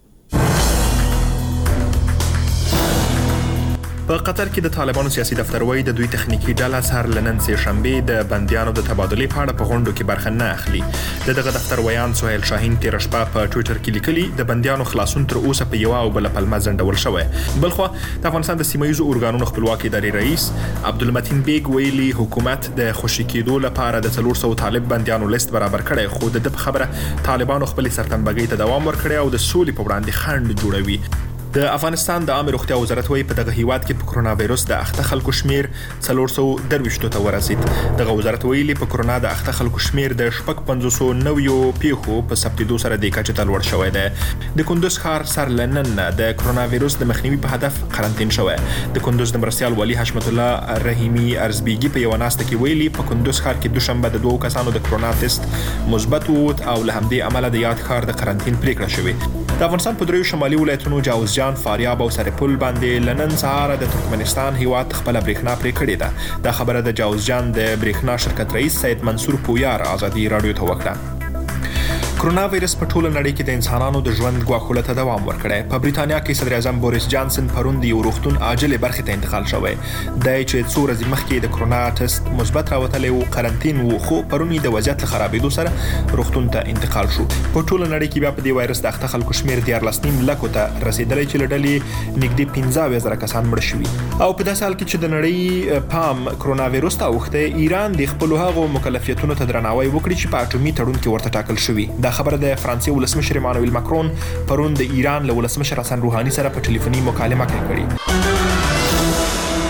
O: په قطر کې د طالبانو سیاسي دفتر وایي د دوی تخنیکی ډله سهار لنن سه شنبه د بندیانو د تبادلې په اړه په غونډو کې برخه نه اخلي. دغه دفتر ویان سهیل شاهین تیر شپه په ټوئیټر کې لیکلي د بندیانو خلاصون تر اوسه په یو او بل پلمه ځنډول شوی. بلخو د افغانستان د سیمایي ارګانونو خپلواکي ادارې رئیس عبدالمتین بیگ ویلي حکومت د خوشی کېدو لپاره د 400 طالب بندیانو لیست برابر کړي، خو د خبره طالبانو خپل سرتنبګۍ ته دوام ورکړي او د سولې په وړاندې خنډ جوړوي. د افغانستان د عامه روغتیا وزارت وایي په دغه هیواد کې په کرونا وایروس د اخته خلکو شمیر 422 ته ورسید. دغه وزارت ویلي په کرونا د اخته خلکو شمیر د 590 پیښو په ثبتېدو سره د کچې ته لوړ شوی دی. د کندوز ښار سر لنن د کرونا وایروس د مخنیوي په هدف قرنطین شوی. د کندوز د مرستیال والی حشمت الله رحیمی ارزبیګي په یو ناسته کې ویلي په کندوز ښار کې دوشنبه د 2 کسانو د کرونا ټیسټ مثبت وو او له همدې امله د یاد ښار د قرنطین پریکړه شوې. د افغانستان په دریو شمالي ولایتونو جاوزجان، فاریاب او سرپل باندې لنن سهار د ترکمنستان هیواد خپل برېښنا پرې کړې ده. دا خبره د جاوزجان د برېښنا شرکت رئیس سید منصور پویار آزادي رادیو ته وکړه. کرونا وایرس په ټوله نړۍ کې د انسانانو د ژوند ګواښولو ته دوام ورکړی. په بریتانیا کې صدر اعظم بوریس جانسن پرون د یو روغتون عاجلې برخې ته انتقال شوی. دی چې څو ورځې مخکې د کرونا ټیسټ مثبت راوتلی و قرنطین و، خو پرون د وضعیت له خرابېدو سره روغتون ته انتقال شو. په ټوله نړۍ کې بیا په دې وایرس د اخته خلکو شمیر 14.5 لکو ته رسیدلی چې له ډلې نږدې 15,000 کسان مړه شوي. او په داسې حال کې چې د نړۍ پام کرونا وایروس ته اوښتی، ایران د خپلو هغو مکلفیتونو ته درناوی وکړي چې په اټومي تړون کې ورته ټاکل شوي. دا خبره د فرانسې ولسمشر ایمانوئل ماکرون پرون د ایران له ولسمشر حسن روحاني سره په ټلیفوني مکالمه کې کړې.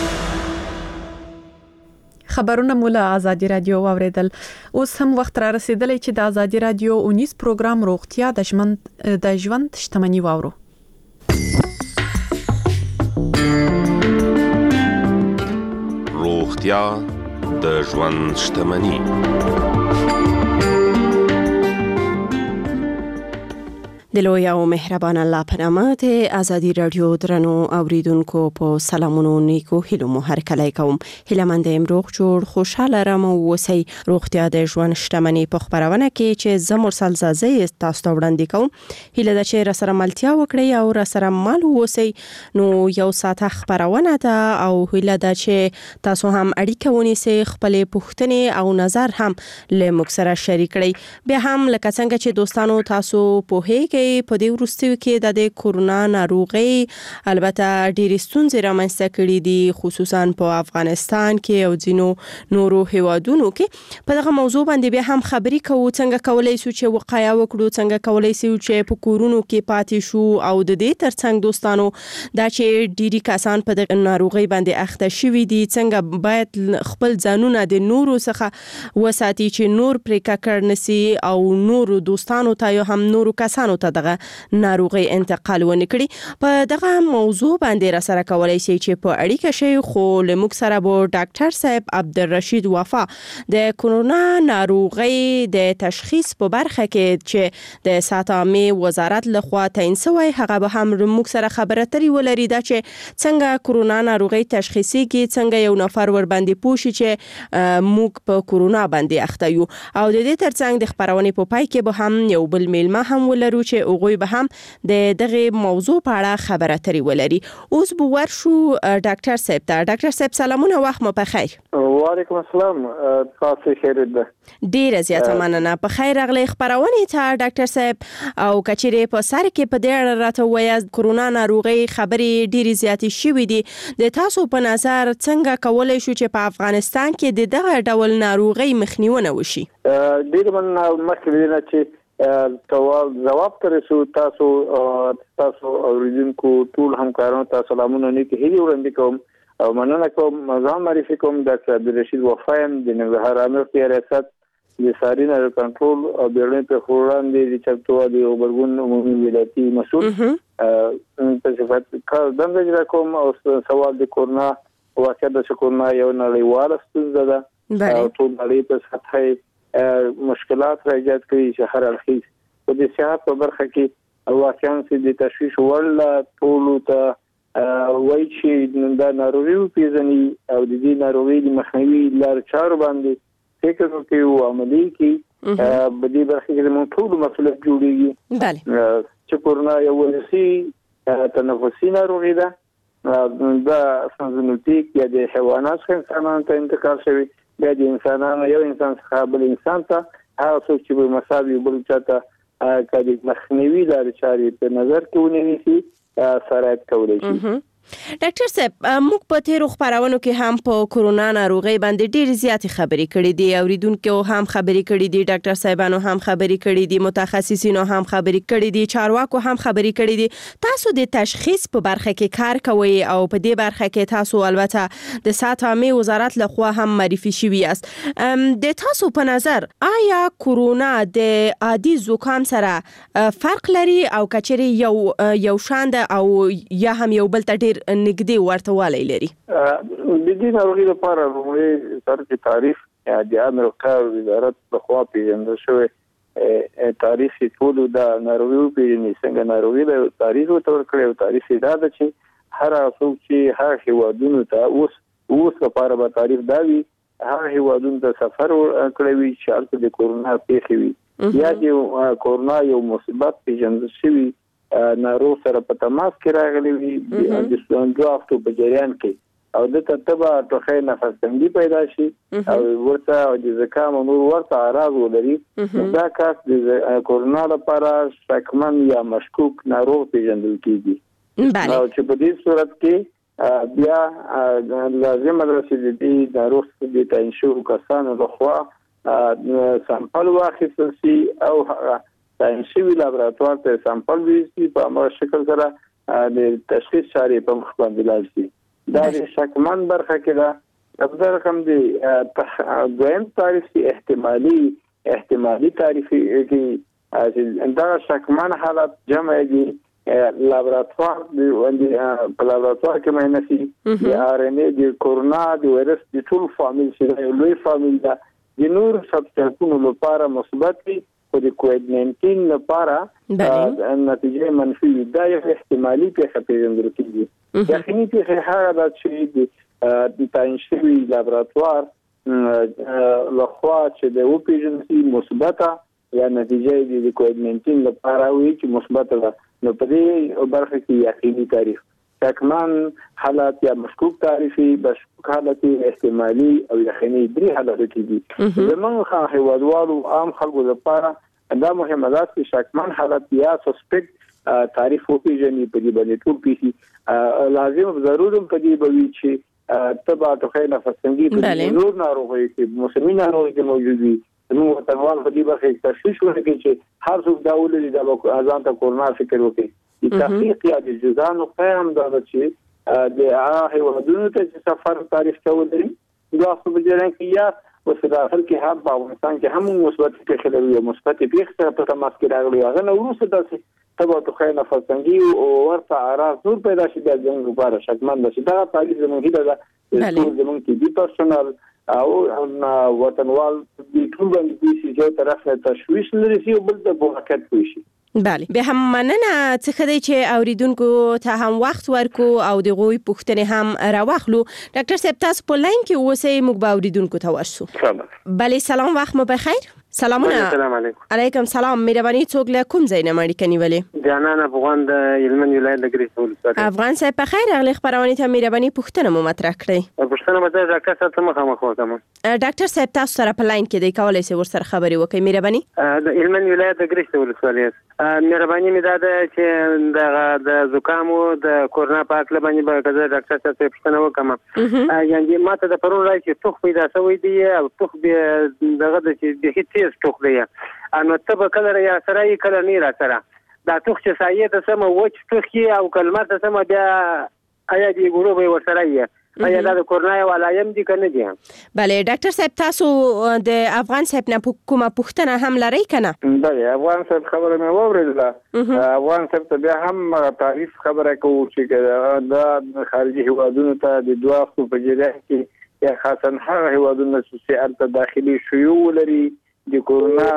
B: خبرونه مولا آزادي رادیو واوریدل. اوس هم وخت را رسیدلی چې د آزادي رادیو 19 پروګرام روغتیا د ژوند شتمني واورو.
P: روغتیا د ژوند شتمني.
Q: د لوی او مهربان الله په نامه د آزادي رادیو درنو اوریدونکو په سلامونو نیکو هیلو مو هرکلی کوم. هیلمند روغ جوړ خوشاله رم اوسئ. روغتیا د ژوند شتمني په خبرونه کې چې زه مرسل زازي تاسو ته وړاندې کوم. هیله ده چې را سره ملتیا وکړئ او را سره مال اوسئ. نو یو ساعت خبرونه ده او هیله ده چې تاسو هم اړیکه ونیسئ، خپل پوښتنې او نظر هم له موږ سره شریک کړئ. بیا هم لکه څنګه چې دوستانو تاسو په هیګ په دې وروستیو کې د کورونا ناروغي البته ډېرې ستونزې رامنځته کړې دي، خصوصا په افغانستان کې او ځینو نورو هیوادونو کې. په دغه موضوع باندې بیا هم خبرې کوو، څنګه کولای شو چې وقایه وکړو، څنګه کولای شو چې په کورونو کې پاتې شو او د دې ترڅنګ دوستانو دا چې ډېری کسان په دغه ناروغي باندې اخته شوي دي، څنګه باید خپل ځانونه د نورو څخه وساتي چې نور پرې ککړ نشي او نورو دوستانو ته هم نورو کسانو ته دغه ناروغي انتقال ونه کړي. په دغه موضوع باندې را سره کولای شي چې په اړیکه شي، خو لموږ سره به ډاکټر صاحب عبدالرشید وفا د کرونا ناروغي د تشخیص په برخه کې چې د ساتامې وزارت لخوا تعین شوی، هغه به هم موږ سره خبره ترې ولري دا چې څنګه کرونا ناروغي تشخیصي کې څنګه یو نفر ور باندې پوښي چې موږ په کرونا باندې اخته یو. او د دې ترڅنګ د خبرونې په پای کې به هم یو بل میلمه هم ولرو چې اوغوی به هم د دغه موضوع په اړه خبره ترې ولري. اوس به ورشو ډاکټر صاحب ته. ډاکټر صاحب سلامونه، وخت مو په خیر.
N: وعلیکم السلام. تاسو خیر ده؟
Q: ډیره زیاته مننه. په خیر راغلی خبرونه ته ډاکټر صاحب. او کچېره په سر کې په دې اړه راته وایي کرونا ناروغي خبرې ډیره زیاتې شوې دي. د تاسو په نظر څنګه کولای شو چې په افغانستان کې دغه ډول ناروغي مخنیوي وشي؟
N: ډیره مننه. مخکې نه چې سوال جواب ترې شو، تاسو اوریدونکو ټول همکارانو ته سلامونه نیکې هیلې وړاندې کوم او مننه کوم. ځان معرفي کوم، ډاکټر عبدالرشید وفا یم د ننګرهار امنیتي ریاست د سارین کنټرول او بیړنۍ پیښو وړاندې د چمتووالي او غبرګون عمومي ولایتي مسؤل په صفت کار دنده اجرا کوم. او سوال د کرونا واقع د کرونا یو نړیواله ستونزه ده
B: بله
R: ټول نړۍ په سطحي مشکلات راځي چې هر اړخیز په دې صحت په برخه کې واقعا چې د تشویش وړ ټول ته وایي چې د ناروغي پیژني او د دې ناروغي د مخنیوي لار چارو باندې فکر وکړي او عملي کړي په دې برخه کې موږ ټول مسؤلیت جوړیږي
B: بله
R: چې کورونا یو ویروسي تنفسي ناروغي ده دا سنزنوتیک یا د حیوانات څخه انسانانو ته انتقال شوی بیا د انسانانو یو انسان څخه بل انسان ته هغه څوک چې په مساوي بل چاته کله مخنیوي لارې چارې په نظر کې ونیسي سرایت کولای شي
Q: ډاکټر صاحب موږ په تیرو خبرونو کې هم په کورونا ناروغي باندې ډېر زیات خبرې کړې دي اوریدونکو هم خبرې کړې دي ډاکټر صاحبانو هم خبرې کړې دي متخصصینو هم خبرې کړې دي چارواکو هم خبرې کړې دي تاسو د تشخیص په برخه کې کار کوئ او په دې برخه کې تاسو البته د صحت عامه وزارت لخوا هم معرفي شوی است د تاسو په نظر آیا کورونا د عادي زکام سره فرق لري او کچري یو شاند او یا هم یو بل ډېر نږدې ورته والی لري
R: د دې ناروغي لپاره لومړی سره چې تعریف د امریکا وزارت په خوا پیژندل شوی تاریخ ټول د ناروغي پیژنې څنګه ناروغي د تاریخ ورته کړو تاریخ دا ده چې هر څوک چې هر هیوادونو ته اوس لپاره به تاریخ داوي هر هیوادونو ته سفر کړوي چې البته د کورونا پیښې وي یا د کورونا یو مصیبت پیژندل شوی ناروغ سره په تماس کې راغلي وي د ستونزو افتو په جریان کې او د تتبع ټوخی نفس تنګي پیدا شي او ورته د زکام نور ورته اعراض ولري دا کس د کورونا لپاره شکمن یا مشکوک ناروغ پیژندل کیږي او چې په دې صورت کې بیا لازم ده چې د ناروغ د تعین شوو کسانو لخوا سامپل واخیستل شي او ساينسي لابراتوار ته سامپل ویسي په امر شکل سره د تشخیص چارې په مخ باندې لاړ شي دا د شکمن برخه کې دا د رقم دی دویم تعریفي احتمالي تعریفي کې دا شکمن حالت جمع دي لابراتوار په لابراتوار کې مې نشي د ار ان اي د کورونا د وایرس د ټول فامیل چې لوی فامیل دا د نور سبسټانسونو لپاره مثبت وي خو د کووډ 19 لپاره نتیجه منفي دا یو احتمالي پیښه پیژندل کیږي یقیني پیښه هغه ده چې د تعین شوی لابراتوار لخوا چې د او پیژندل مثبته یا نتیجه د کووډ 19 لپاره وي چې مثبته ده نو په دې برخه کې یقیني تاریخ شکمن حالات یا مشکوک تعریفي مشکوک حالت احتمالي او یقیني درې حالات کېږي زموږ هیوادوالو عام خلکو لپاره دا مهمه ده چې شکمن حالت یا سسپیکټ تعریف وپیژني په دې باندې ټول پیسي لازم ضروري په دې بوي چې تبع توخی نفس تنګي په نور ناروغي کې مسلمان ناروغي کې موجود وي نو تنوال په دې برخه کې تشخیص ورکړي چې هر څوک دا ولري د ازان ته کورونا فکر وکړي د تحقیق یا د جزانو قیام دا چې د هیوادونو ته سفر تاریخ کولري دا خو به جوړه کې یا وسداخل کې هم په افغانستان کې هم مثبت پیښې لري مثبت پیښې سره په تماس کې راغلي هغه نو وروسته داسې تبع توخی نفس تنګي او ورته اعراض نور پیدا شي د ځنګ لپاره شکمن شي دا تعریف زموږ هیله ده زموږ کې د پرسونل او وطنوال د ټول باندې چې یو طرف نه تشویش لري او بل د بوکت کوي
Q: بله به هم مننه څخه دی چې اوریدونکو ته هم وخت ورکو او د غوي پوښتنې هم راوخلو ډاکټر صاحب تاسو په لاین کې اوسئ موږ به اوریدونکو ته ورسو بله سلام وخت مو بخیر سلامونه
S: السلام علیکم
Q: علیکم سلام مهرباني څوک له کوم ځای نه مړی کنيولې
S: جانان افغان د هلمند ولایت د ګریس ولسوالۍ
Q: افغان صاحب په خیر اغلی خبرونه ته مهرباني پوښتنه مو مطرح کړئ
S: پوښتنه مته ډاکټر صاحب ته مخامخ وکم
Q: ډاکټر صاحب تاسو سره په لاین کې دی کولای شئ ورسره خبري وکړئ مهرباني
S: د هلمند ولایت د ګریس ولسوالۍ مهرباني می ده چې د زکام او د کورونا په اړه باندې به ډاکټر صاحب ته پوښتنه وکم یعنی ماته د پرون راځي چې توخ پیدا شوی دی او توخ به دغه د هیڅ تیز توخ دی انو ته کله یا سره کله نه را سره دا توخ چې سایه ته سم وچ توخ او کلمه ته سم بیا آیا دی ګورو به ورسره یې آیا دا کورونا ولایم دي کنه دي
Q: بله ډاکټر صاحب تاسو د افغان صاحب نه کومه پوښتنه هم لرئ کنه
R: بله افغان صاحب خبره مې واورېدله افغان صاحب ته بیا هم تعریف خبره کوو چې دا خارجي هیوادونو ته د دوه په جریان کې یا خاصه هغه هیوادونه چې البته داخلي شیوع لري د کورونا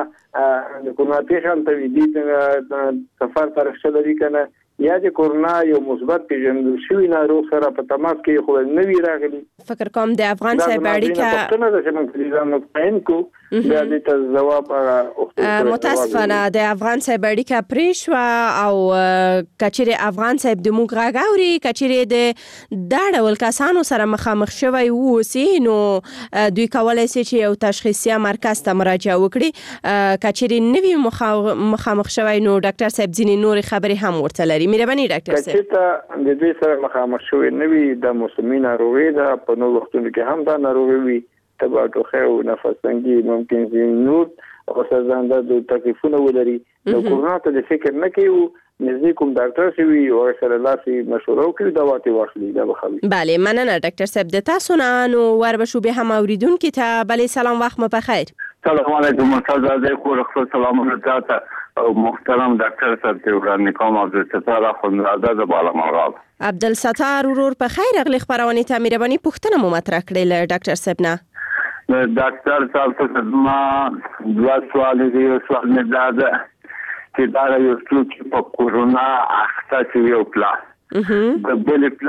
R: پیښه ته د سفر ترخه لري کنه یا د کورونا یو مثبت پیژندل شوی ناروغ سره په تماس کې خو نه وی راغلی.
Q: فکر کوم د افغان صاحب اړیکه
R: څنګه د شمن ځان مطمئن کو دا د جواب
Q: متاسفانه د افغان صاحب اړیکه پریښوا او کچېره افغان صاحب د موږ غاوري کچېره د داړول کسانو سره مخامخ شوی وو نو دوی کولای شي چې یو تشخیصي مرکز ته مراجعه وکړي کچېره نوی مخامخ شوی نو ډاکټر صاحب ځینې نور خبرې هم ورته لري. مهرباني ډاکټر صاحب
R: کچېره د دې سره مخامخ شوی نوی د موسمي ناروغي ده په نو وختونو کې هم دا ناروغي وي تبع ټوخه او نفس تنګي ممکن نور او سزانده د تکلیفونه ولري نو کورونا ته د فکر نه کیو نزدیک کوم ډاکټر شوی او سره لاسي مشوره وکړي دا واټي واخلي دا بخوي.
Q: بله مننه ډاکټر صاحب د تاسو نه نو ور بشو به هم اوریدونکو ته بله سلام وخت مو بخیر.
T: سلام علیکم استاد خو سلام علیکم او محترم ډاکټر صاحب ته وړاندې کوم عبدالستار اخوندزاده د بالامرغاب.
Q: عبدالستار ورور په خیر اغلی خبرونه ته مهرباني پوښتنه مو مطرح کړې ل ډاکټر صاحب نه.
T: ډاکټر صاحب ته ما دوه سوال دي. سوال مې دا ده چې دا یو څوک په کورونا اخته شوی او پلا د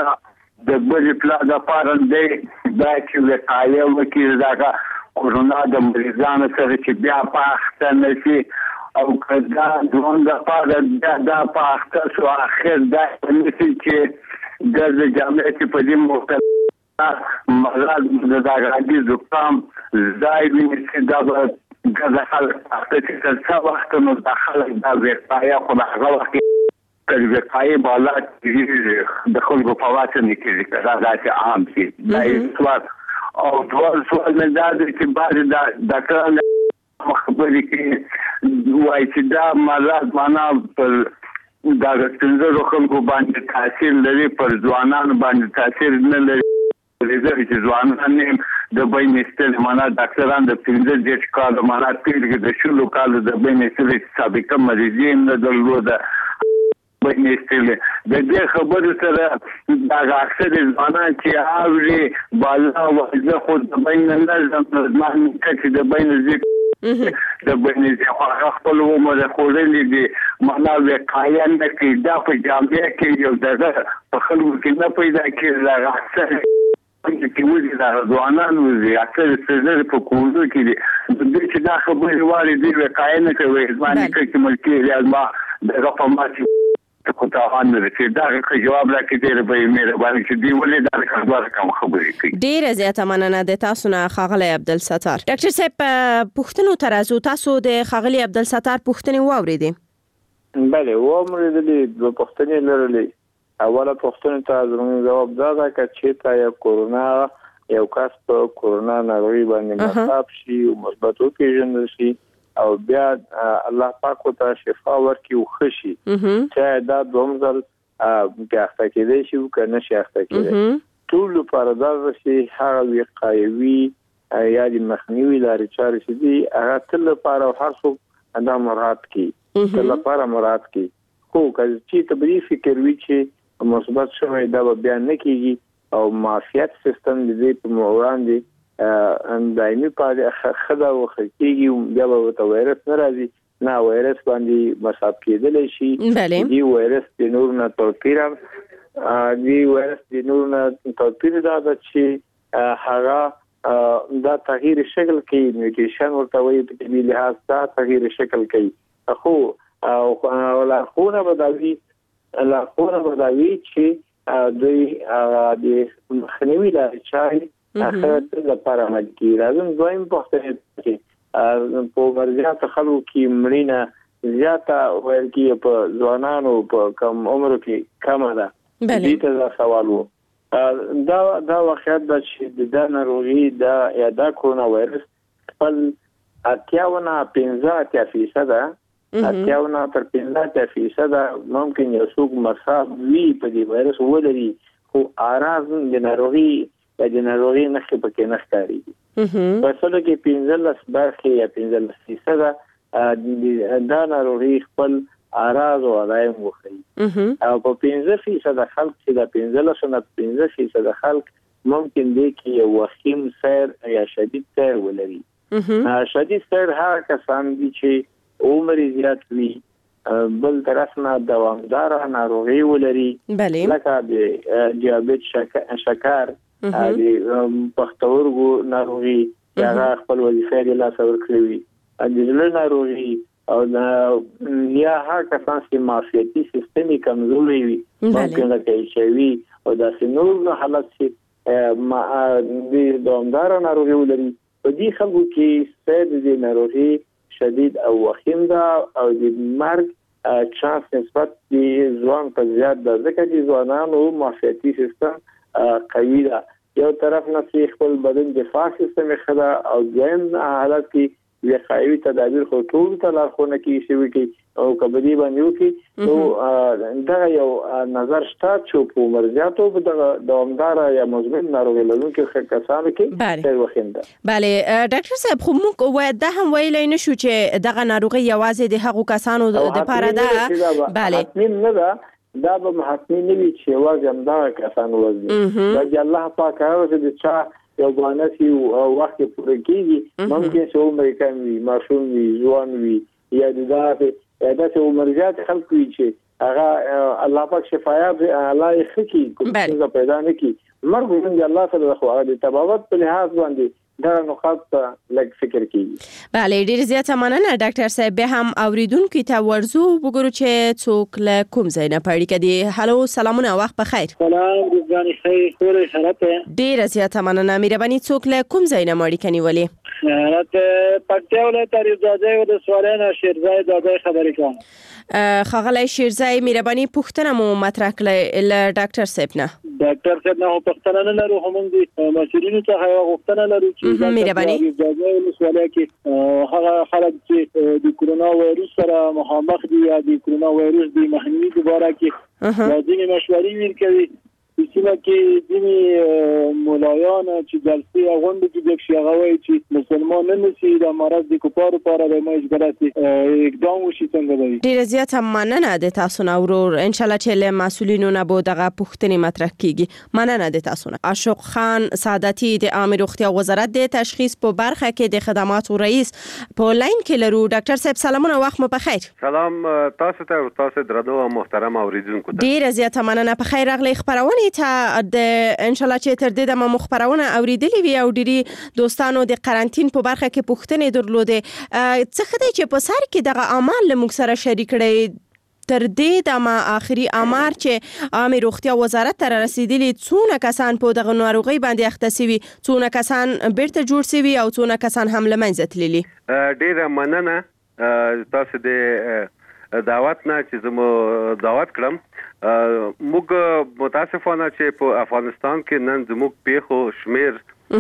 T: بل پلا د پارندې دا چې وقایه وکړي دا کورونا د مریضانو سره چې بیا په اخته نشي او کدا دوه د پاره دا په اخته شو اخر دا نشي چې د جامعې چې په دې موقع مراد د داګاډي زکام زای ویني دا د خلک چې څه وخت نو د خلک دا وقایه خو هغه وخت د وقایه بالا د خلکو په واسطه نه کېږي دا چې عام شي دا یو او دوه سوال مې دا چې بعد دا ډاکټر خبرې کې وایي چې دا مراد معنا پر دا څنګه خلکو باندې تاثیر لري پر ځوانانو باندې تاثیر نه لري لري چې ځوانان د بین استل معنا ډاکټران د 15 کال معنا تیر د شلو کال د بین استل سابقه مریضي نه درلوده بین استل د دې خبرو سره دا اکثر ځوانان چې اوري بالا وځه خو د بین نه ځمان چې د بین د بین هغه خپل عمر خورلې دي معنا وقایه نه کې دا په جامعه کې یو دغه په خلکو کې نه پیدا کېږي اکثر چې وځي دا ځوانان وځي اکثر څه په کوزو کې دي د دې چې دا خبرې واري دي وقایه نه کوي ځواني کې ملکي ریاضما د رقماتي کو ته ان چې دا جواب راکړي ډېر به مهرباني چې دی ولې دا خبره کوم خبرې کوي.
Q: ډېر زیاته مننه د تاسو نه خاغلی عبدالستار. ډاکټر صاحب پوښتنو ترازو تاسو د خاغلی عبدالستار پوښتنې واوریدې؟
R: بله واوریدلې د پوښتنې لرلې. اوله پوښتنه ته زموږ جواب دا ده چې تا یا کورونا یو کس په کورونا ناروغي باندې مصاب شي او مثبت وپیژندل شي او بیا الله پاک ته شفا ورکړي او خشي چې دا دوم ځل بیا اخته کېدای شي او کنه شي اخته کېدای ټول لپاره دا چې هغه وقایوي یا د مخنیوي لارې چارې چې دي هغه تل لپاره هر څوک دا مراد کی تل لپاره مراد کی خو کله چې تبرې فکر وی چې مثبت شوی دا بیا نه کیږي او معافیت سیستم دې په وړاندې دایمي پاره خدا وخکیږي بیا به ته وایرس نه راځي نه وایرس باندې مصاب کېدل شي دی وایرس د نور نه توپیر دا چې هغه دا تغییر شکل کوي میوټیشن ورته وایي په دې لحاظ دا تغییر شکل کوي خو او لا خونه بدوي چې دوی د مخنیوي لارې چارې اخرت لپاره عمل کوي. راځم دویم پوښتنه کې په مرزيات خلکو کې مړینه زیاته ویل کې په ځوانانو په کم عمر کې کم ده. دې ته سوال وو دا واقعیت ده چې د ناروغي دا کورونا وایرس خپل 85% اتیاونه تر 15% ممکن یو څوک مصاب وي په دې وایرس ولري خو اراز د ناروغي نه پکې نه ښکاري. په څلو کې 15% یا 15% دا ناروغي خپل اراز او علائم وخی او په 15% خلک چې د 15% خلک ممکن دی کې یو وخیم سیر یا شدید سیر ولري. شدید سیر هغه کسان دي چې عمر زیات وي، بل طرف نه دوامدار ناروغي ولري، لکه د دیابت، شکر، د پښتورګو ناروغي، هغه خپل وظیفه د لاس ورکړي وي، د زړه ناروغي، او یا هغه کسان چې معافیتي سیستم کمزوري وي، ممکن لکه HIV او داسې نور حالت چې د دوامدار ناروغي ولري. په دې خلکو کې سید د ناروغي شدید او وخیم ده او د مرګ چانس نسبت د ځوان په زیات ده، ځکه چې ځوانانو معافیتي سیستم قوي ده. یو طرف نه خپل بدن دفاع سیستم ښه ده، او دویم حالت کې وقایوي تدابیر خو ټول ته لارښوونه کیږي چې او کبدي باندې وکي. نو دا یو نظر شته چې په مرزياتو په دوامدار یا مزمن ناروغي لرونکو کسانو کې ډېر وخیم ده.
Q: بله ډاکټر صاحب، خو موږ وایو دا هم ویلای نشو چې دغه ناروغي یوازې د هغو کسانو لپاره ده. بله
R: نه ده، دا به حتمی نه وي چې یوازې همدغه کسان وزني. دا الله پاک هغه د چا یو باندې وخت پوره کیږي، ممکن چې عمر کم وي، ماشوم وي، ځوان وي، یا داسې عمر زیات خلک وي چې هغه الله پاک شفایاب الله یې ښه کړي، کوم څه پیدا نه کړي. مرګ زموږ الله سره خو هغه د تباوت په لحاظ باندې دا نقاط لږ فکر کیږي.
Q: بله ډیر زیاته مننه ډاکټر صاحب. به هم اوریدونکو ته ورزو وګورو چې څوک له کوم ځای نه پړی کدي. هالو، سلامونه، وخت بخیر.
U: سلام، روزګاری خیر، خیر خیرته.
Q: ډیر زیاته مننه. مهرباني، څوک له کوم ځای نه مړی کني ولی؟
U: راته پټیو له تاریخ دادای او د سوالانه شیرزای دادای خبرې کوم.
Q: خغلای شیرزای، مهرباني پوښتنه مو مطرح کړئ له ډاکټر صاحب نه.
U: ډاکټر صاحب نه پوښتنه نه لرو، هم د مسؤلینو څخه غوښتنه لرو چې
Q: مهرباني
U: د سوالیا کې هغه خلک چې د کورونا وایرس سره مخامخ دي یا د کورونا وایرس د مخنیوي لپاره کې لازمي مشورې ورکوي. سیمه کې دیني مولایان چې جلسې غونډې کې د شیغوي چې مسلمان نه نشي د مرض د کوپارو لپاره د مجبوراتي اقدام وشي. څنګه دی؟
Q: ډیر زیاته مننه د تاسو نه ورور. ان شاء الله چې له مسؤلینو نه به دغه پوښتنې مطرح کیږي. مننه د تاسو نه. اشوق خان سعادتي د عامه روغتیا وزارت د تشخیص په برخه کې د خدماتو رئیس په لاین کې لرو. ډاکټر صاحب سلامونه، وخت مو بخیر.
V: سلام تاسو ته او تاسو درنو او محترم اوریدونکو ته.
Q: ډیر زیاته مننه. په خیر راغلی خبرونه ته د ان شاء الله چې تر دې د مخبرونه اوریدلې وي او ډيري دوستانو د قرنټین په برخه کې پوښتنې درلودې. څه خدای چې په سر کې دغه اعمال له موږ سره شریک کړي تر دې د اخري امر چې عامه روغتیا وزارت ته رسیدلی څونه کسان په دغه ناروغي باندې اخته سوي، څونه کسان بیرته جوړ سوي او څونه کسان هم لمنځه تللي.
V: ډیره مننه تاسو د دعوت نه چې زمو دعوت کړم. موږ متاسفانه چې په افغانستان کې نن زموږ پیښو شمیر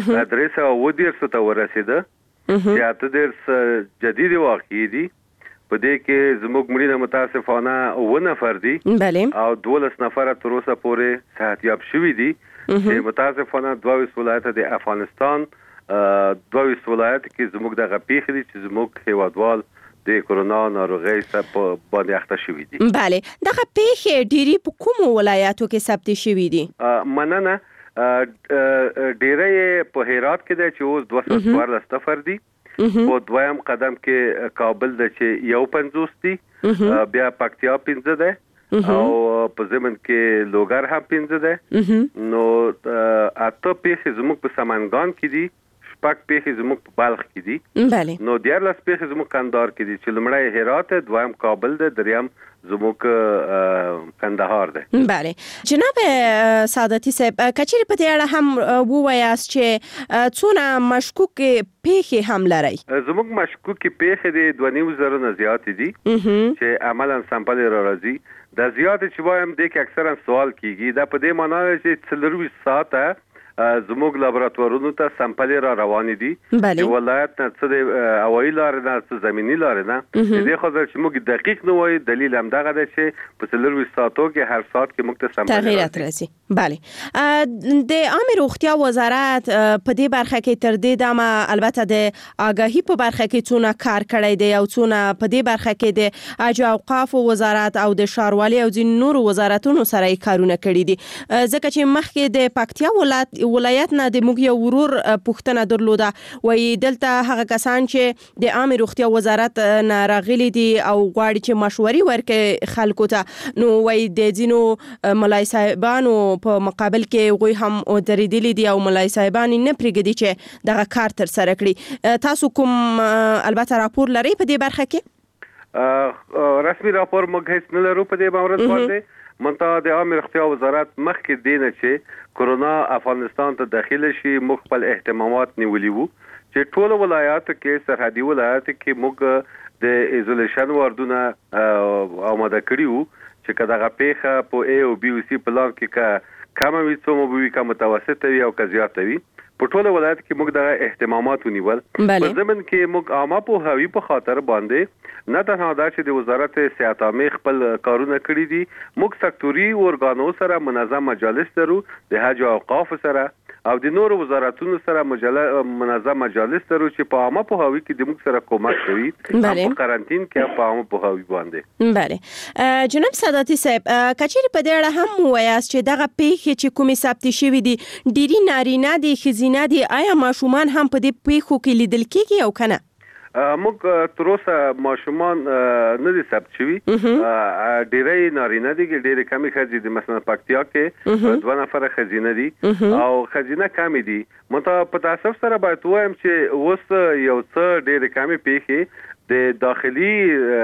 V: 310 ته ورسیده چې اته د جدید واقعي دي. په دې کې زموږ مړینه متاسفانه 9 نفر دي او 12 نفر تر اوسه پورې صحتياب شوي دي چې متاسفانه 22 ولایت د افغانستان 22 ولایت کې زموږ دغه پیښې دي چې زموږ هیوادوال د کورونا ناروغي سره باندې اخته شوي دي.
Q: بله دغه پیښې ډيري په کوم ولایتو کې ثبت شوي دي؟
V: مننه. ډیره په هرات کې د چې اوس 214 نفر دي. په دویم قدم کې کابل د چې 150 دي، بیا پکتیا 15 ده او په زمن کې لوګر هم 15 ده. نو اته پیښې زموږ په سمنګان کې دي، شپږ پیښې زموږ په بلخ کې دي.
Q: بله.
V: نو 14 پیښې زموږ کندهار کې دي چې لمړی هرات، دویم کابل ده، دریم زموږ کندهار ده.
Q: بله جناب سعادتي صاحب، کچېرې په دې اړه هم ووایاست چې څونه مشکوک پیښې هم لري؟
V: زموږ مشکوک پیښې د 2.5 نه زیات دي چې عملاً سامپل را راځي. د زیات چې وایم د کې اکثرا سوال کیږي دا په دې معنی چې 24 ساعته زموږ لابراتوارونو ته سامپل را روان دي.
Q: چې
V: ولایت نه څه د هوایي لارې نه څه زمینی لارې نه. دې خاطر چې موږ دقیق نه وایي، دلیل هم دغه دی چې په 24 ساعتو کې هر ساعت کې موږ ته سامپل
Q: تغیرات راځي. بله د عامه روغتیا وزارت په دې برخه کې تر دې دمه البته د آگاهی په برخه کې څونه کار کړی دی او څونه په دې برخه کې د اجر اوقاف وزارت او د ښاروالۍ او ځینو نورو وزارتونو سره کارونه کړي دي ځکه چې مخکې د پکتیا ولایت نه د موږ یو ورور پوښتنه درلوده وایي دلته هغه کسان چې د عامه روغتیا وزارت نه راغلي دي او غواړي چې مشورې ورکړي خلکو ته نو وایي د ځینو ملای صاحبانو په مقابل کې غوي هم درېدلي دي او ملای صاحبان نه پرېږدي چې دغه کار تر سره کړي تاسو کوم البته راپور لري په دې برخه کې
V: رسمي راپور موږ هیڅ نه لرو په دې مورد باندې منتها د عامه روغتیا وزارت مخکې دینه چې کورونا افغانستان ته داخله شي مخبل اهتمامات نیولي وو چې ټول ولایاتو کې سرحدي ولایاتو کې موږ د ایزولیشن واردونه آماده کړی وو چې کداغه پیخه په A او B او C پلان کې کم وي څومره وي که متوسط وي او که زیات وي په ټول ولایت کې موږ د اهتمامات ونیول په ضمن کې موږ عامه په هوی په خاطر باندې نه تنها دا چې د وزارت صحت عامه خپل کارونه کړی دي موږ سکتوري اورګانو سره منظم مجالس لرو د حج او اوقاف سره او د نورو وزارتونو سره منظم مجالس لرو چې په عامه په هوی کې د موږ سره کومک کوي په قرنټین کې په عامه په هوی باندې
Q: بله جناب ساداتي صاحب کچېر په دې اړه هم وایاست چې دغه پیښې چې کومې ثبت شوې دي ډېری نارینه دي خزینه دي آیا ماشومان هم په دې پیښو کې لیدل کېږي او کنه
V: موږ تر اوسه ماشومان نه دي ثبت شوي ډېری نارینه دي ډېرې کمې ښځې دي مثلا پکتیا کې 2 نفره خزینه دي او خزینه کمې دي مته په تاسف سره باید وایم چې اوس یو څه ډېرې کمې پیښې د داخلي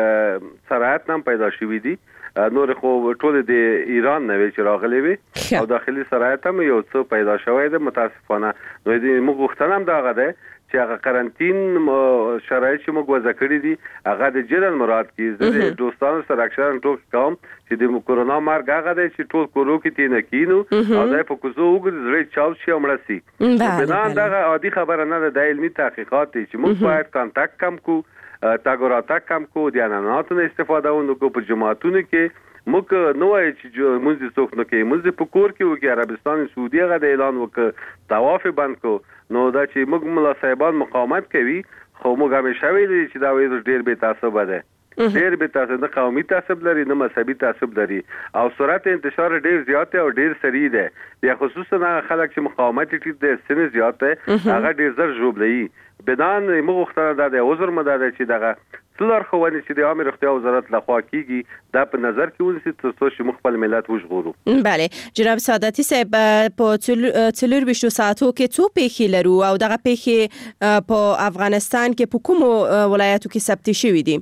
V: سرحد نام پیدا شوي دي نور خو ټول د ایران نه چې راغلي وي او داخلي سرحد هم یو څه پیدا شوی دی متاسفانه نو د موږ غوښتنه هم دغه ده چې هغه قرنټین شرایط چې موږ وضع کړی دي هغه د جدن مراد کې د دوستانو سره اکثر ټول کوم چې د کورونا مرګ هغه دی چې ټول کورو کې تینه کینو او دای په کوزو وګړي چاو شي امړ سي بنان دغه عادي خبره نه ده د علمي تحقیقات چې موږ باید کانټاکټ کم کو تاګوراتا کم کو د اناناتو استفاده ونکو په جماعتونو کې موږ نو وایي چې موږ څوک نه کوي موږ په کور کې وګي عربستان سعودي غا د اعلان وک طواف بند کو نو دا چې موږ ملا صاحبان مقاومت کوي خو موږ همیشه ویلي چې دا وایي ډېر به تعصب ده ډېر به تعصب نه قومي تعصب لري نه مذهبي تعصب لري او سرعت انتشار ډېر زیات او ډېر سریع ده بیا خصوصا خلک چې مقاومت کوي د سن زیات ده هغه ډېر زر جوړلې بدان موږ وختره د عذر مدد چې دغه څلور خواني چې د عامه روغتیا وزارت لخوا کیږي دا په نظر کې ونیسي ترڅو چې مخبل ملت وژغورو
Q: بله جناب ساداتي صاحب په 24 ساعتو کې څو پیښې لرو او دغه پیښې په افغانستان کې په کومو ولایتو کې ثبت شوې دي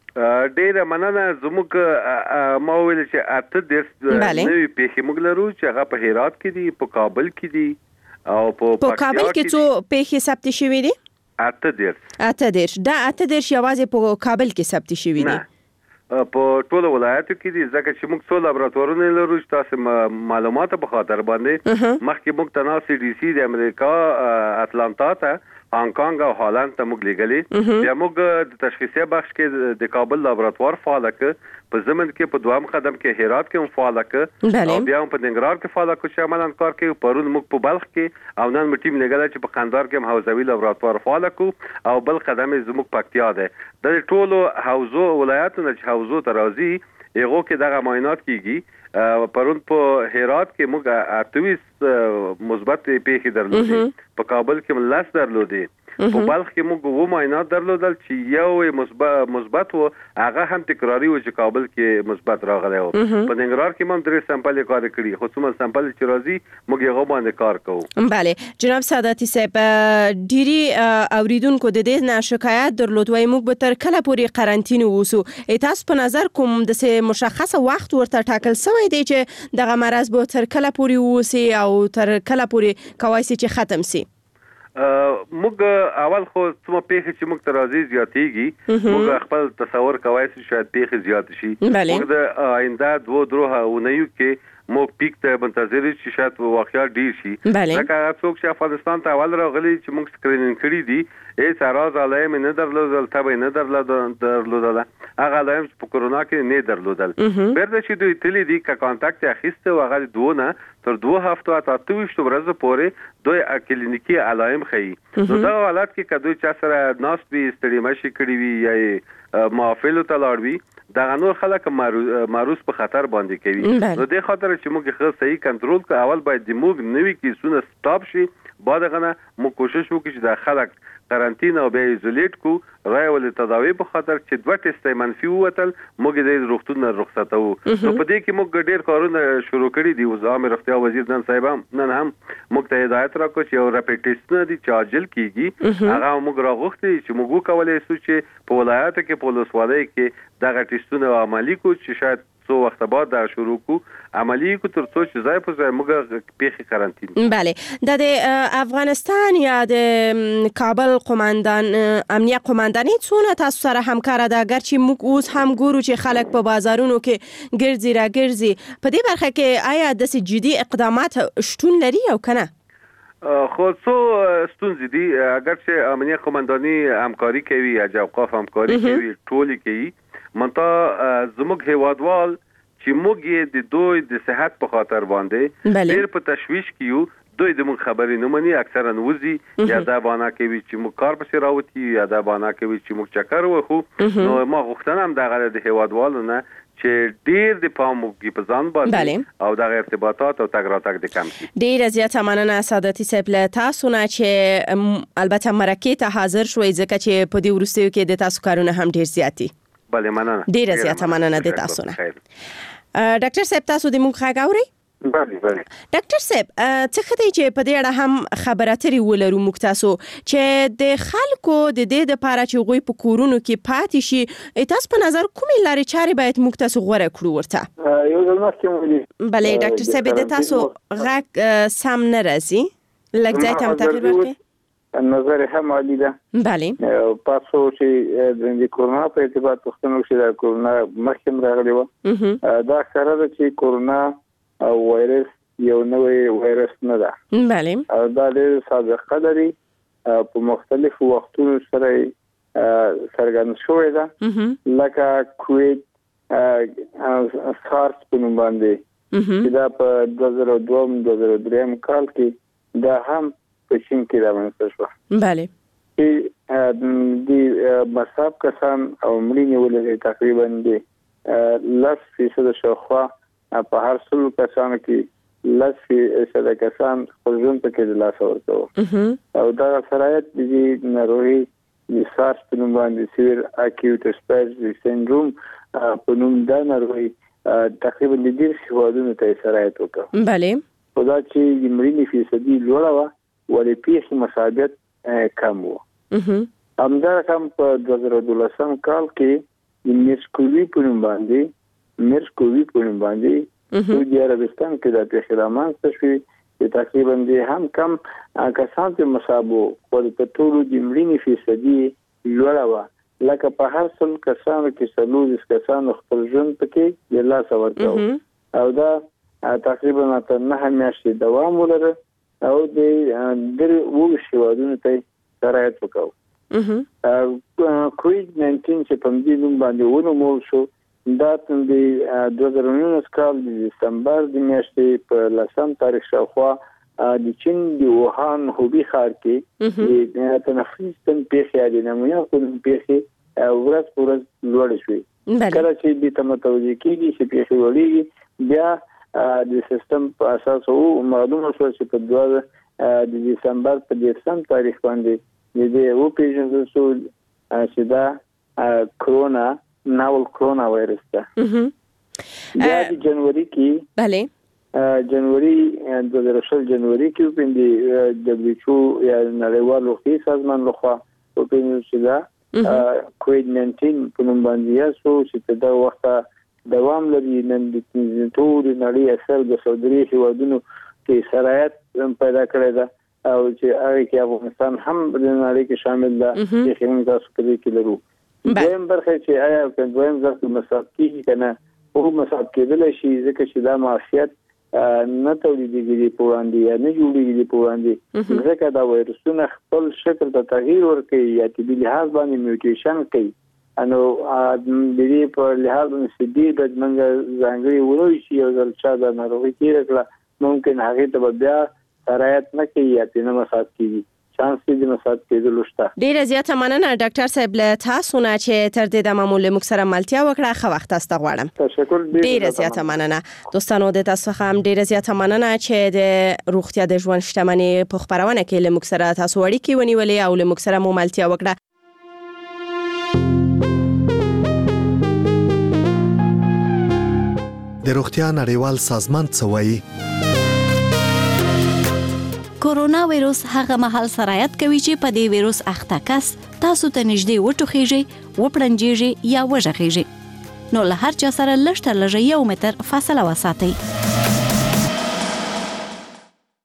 V: ډېر مننه زموږ ما ویل چې اته د نوې پیښې موږ لرو چې هغه په هرات کې دي په کابل کې دي او په
Q: کابل کې څو پیښې ثبت شوې دي
V: اته دیرش
Q: یوازې په کابل کې ثبت شوي دي
V: په ټول ولایتو کې دي ځکه چې موږ څو لابراتوارونه لرو چې تاسو معلومات په خاطر باندې مخکې موږ تناسي ډي سي د امریکا اتلانتا ته هانګ کانګ او هالند ته موږ لګلې بیا موږ د تشخیصي بخش کې د کابل لابراتوار فعال کړ په زمند کې په دوام قدم کې هرات کې هم فعال کړ او بیا هم په ننګرهار کې فعال کړ چې عملاً کار کوي پرون موږ په بلخ کې او نن ټیم لګل چې په قندهار کې هم حوزوي لابراتوار فعال کړ او بل قدم زموږ پکتیا ده د ټولو حوزو ولایتونو چې حوزو ترازی یغو کې دغه معاینات کیږي پرون په هرات کې موږ 28 مثبت پیښې درلودې په کابل کې 10 درلودې په بلخ کې موږ و معاینات درلودل چې یو مثبت و هغه هم تکراری و چې کابل کې مثبت راغلی و په ننګرهار کې هم 3 سامپل کار کړی خو څومره سامپل چې راځي موږ یې باندې کار کوو
Q: بله جناب ساداتي صاحب ډيري اوریدونکو د دې نه شکایت درلود وای موږ به تر کله پورې قرنټین ووسو تاسو په نظر کوم د مشخصه وخت ورته ټاکل شوی دی چې دغه مرز به تر کله پورې ووسي او تر کله پورې کوي چې ختم شي
V: موږ اول خو څومره پیښې چې موږ ترازی زیاتېږي موږ خپل تصور کوي چې شاید پیښې زیات شي موږ د آینده 2-3 اونیو کې مو پیک ته منتظر چې شاید واقعیا ډیر شي لکه څوک چې افغانستان ته اول راغلي چې موږ سکرینینګ کړی دي هیڅ اراز علیم نه درلودل تبه نه درلودل هغه علیم په کورونا کې نه درلودل بیرته چې دوی تللی دي کا کانټاکټ اخیسته او هغه دوه تر 2 هفتو ته 28 ورځې پورې دوی کلینیکی علائم خي نو دا حالت کې کدوې چا سره ناس به استړي مشي کړی وي یا معافلو تلاړوي دا نور خلک معروض په خطر باندې کوي نو د خاطر چې موږ خپل صحیح کنټرول کو اول باید د موږ نوي کیسونه سټاپ شي بعد غنه موږ کوشش وکړو چې د خلک قرنټین او به ایزولیټ کو غوړ ول تداوی په خاطر چې دوه ټیسټ منفي وتل موږ د روغتون رخصتو نو په دې کې موږ ډېر کارونه شروع کړی دي وزارت روغتیا وزیر نن صاحب نن هم موږ ته هدایت راکړ چې یو راپټ ټیسټ نه دي چې عاجل کیږي هغه موږ راغوښتي چې موږ کولای شو چې په ولایت کې په ولسوالۍ کې دغه ټیسټونه عملی کو چې شاید څو وخت بعد دا شروع کو عملی کو تر څو چې ځای په ځای موږ پیخي قرنټین
Q: بله د افغانستان یا د کابل قوماندان امنیه قومانداني څونه تاسو سره همکار ده اگرچې موږ اوس هم ګورو چې خلک په بازارونو کې ګرځي را ګرځي په دې برخه کې آیا د جدي اقدامات شتون لري او کنه
V: خو څو ستونزې دي اگرچې امنیه قومانداني همکاري کوي یا اوقاف همکاري کوي ټولي کوي منته زموږ هیوادوال چې موږ د دوی د صحت په خاطر باندې ډېر په تشویش کیو دوی د موږ خبرې نه مني اکثرا وزي یا دا بانا کوي چې موږ کار پسې راوتی یا دا بانا کوي چې موږ چکر وخو نو ما غوښتنه هم دغه د هیوادوالو نه چې ډېر د پاموږي په ځان باندې او د ارتباطات او تګ راتګ د کم شي
Q: ډېر زیاته مننه سعادتي صاحب له تاسو نه چې البته مرکه ته حاضر شوي ځکه چې په دې ورستیو کې د تاسو کارونه هم ډېر زیاتی
V: بله مننه
Q: ډیره زیاته مننه د تاسو نه ډاکټر صاحب تاسو د موږ غږ اورئ
R: بله
Q: ډاکټر صاحب څه خدای چې په دې اړه هم خبره اترې ولرو موږ تاسو چې د خلکو د دې لپاره چې غوي په کورونو کې پاتې شي تاسو په نظر کومې لارې چارې باید موږ تاسو غوړه کړو ورته
R: یو ځل مخکې ولې
Q: بله ډاکټر صاحب د تاسو غږ سم نه راځي لږ ځای ته تغیر ورکړئ
R: نظر هم عالی ده
Q: بله
R: پاسو چې د کورونا په ارتباط پوښتنه وشي د کورونا مخکې راغلی و دا ښکاره ده چې کورونا وایرس یو نوې وایرس نه ده
Q: بله
R: او دا د سابقه لري په مختلفو وختونو سره څرګند شوی ده لکه کووید سارس په نوم باندې چې دا په 2002-2003 کال کې دا هم په چین کې راوړل شو
Q: بله
R: د مصاب کسان او مړینې ولې تقریبا د 10% شاوخوا په هر څو کسانو کې 10% کسان خپل ژوند کې د لاس ورکړو او دا سرایت د ناروغي د سارس په نوم باندې سیویر اکیوټ اسپیرز سندروم په نوم دا ناروغي تقریبا د ډیر هیوادونو ته سرایت وکړه
Q: بله
R: په دا چې د مړینې فیصدي لوړه و ولې پیښې مصابت کم وو همدارنګه په 2012 کال کې د میرسکووي په نوم باندې سعودي عربستان کې د پیښې رامنځته شوې چې تقریبا د هم کم کسان ته مصابو خو په ټولو د مړینې فیصدي لوړه و لکه په هر څل کسانو کې 40 کسان خپل ژوند پکې د لاس ورکړو او دا تقریبا تر 9 میاشتې دوام ولري او د وو شوادونو ته سرایت وکاو کووید 19 چې په دې نوم باندې ونه مول شو دا د 2019 کال د دسمبر د میاشتې په 10 تاریخ شاوخوا د چین د ووهان هوبي ښار کې د تنفسي ستن پیښې د نمونه کوم پیښې ورځ پر ورځ لوړ شوې کله چې د تمتوجي کېږي چې پیښې وړي بیا د سیستم په اساس او معلومه شو چې په د دسمبر په 10 تاریخ باندې د او پیژندل شو چې دا کرونا ناول کرونا وایرس ده بیا د جنوري کې
Q: بله
R: جنوري 2020 جنوري کې په WHO یا نړیوال روغتیا سازمان لخوا په پیژندل شو دا کووید 19 په نوم باندې سو چې دا وخت دوام لري نن د ټول نړۍ اکثر د سعودي هیوادونو کې سرایت پیدا کړی ده او چې هغه کې افغانستان هم د نړۍ کې شامل ده چې خلک تاسو کې لرو دویم برخه چې آیا په دویم ځل مصاب کیږي کنه او مصاب کېدل شي ځکه چې دا معافیت نه تولیدېږي په وړاندې یا نه جوړېږي په وړاندې ځکه دا وایرسونه خپل شکل ته تغییر ورکوي یا طبي لحاظ باندې میوټیشن کوي نو د دې په لحاظ باندې دې د منځ ځانګړي وروي شي او ځل چې دا ناروغي تیر کړه ممکن هغه ته بیا سرایت نه کوي یا تنه مساعد کیږي چانس دې مساعد کېدل شته.
Q: ډیره زیاته مننه ډاکټر صاحب له تاسو نه چې تر دې د معمول موږ سره ملتیا وکړه. خو وخت تاسو غواړم.
R: تشکر
Q: ډیره زیاته مننه. دوستانو د تاسو هم ډیره زیاته مننه چې د روغتیا د ژوند شتمنۍ په خبرونه کې له موږ سره تاسو اړیکې ونیولې او له موږ سره مو ملتیا وکړه.
A: د روغتیا نړیوال سازمان څه وایي؟
D: کورونا وایروس هغه مهال سرایت کوي چې په دې وایروس اخته کس تاسو ته نږدې وټوخیږي، وپړنجیږي یا وژغیږي. نو له هر چا سره لږ تر لږه 1 متر فاصله وساتئ.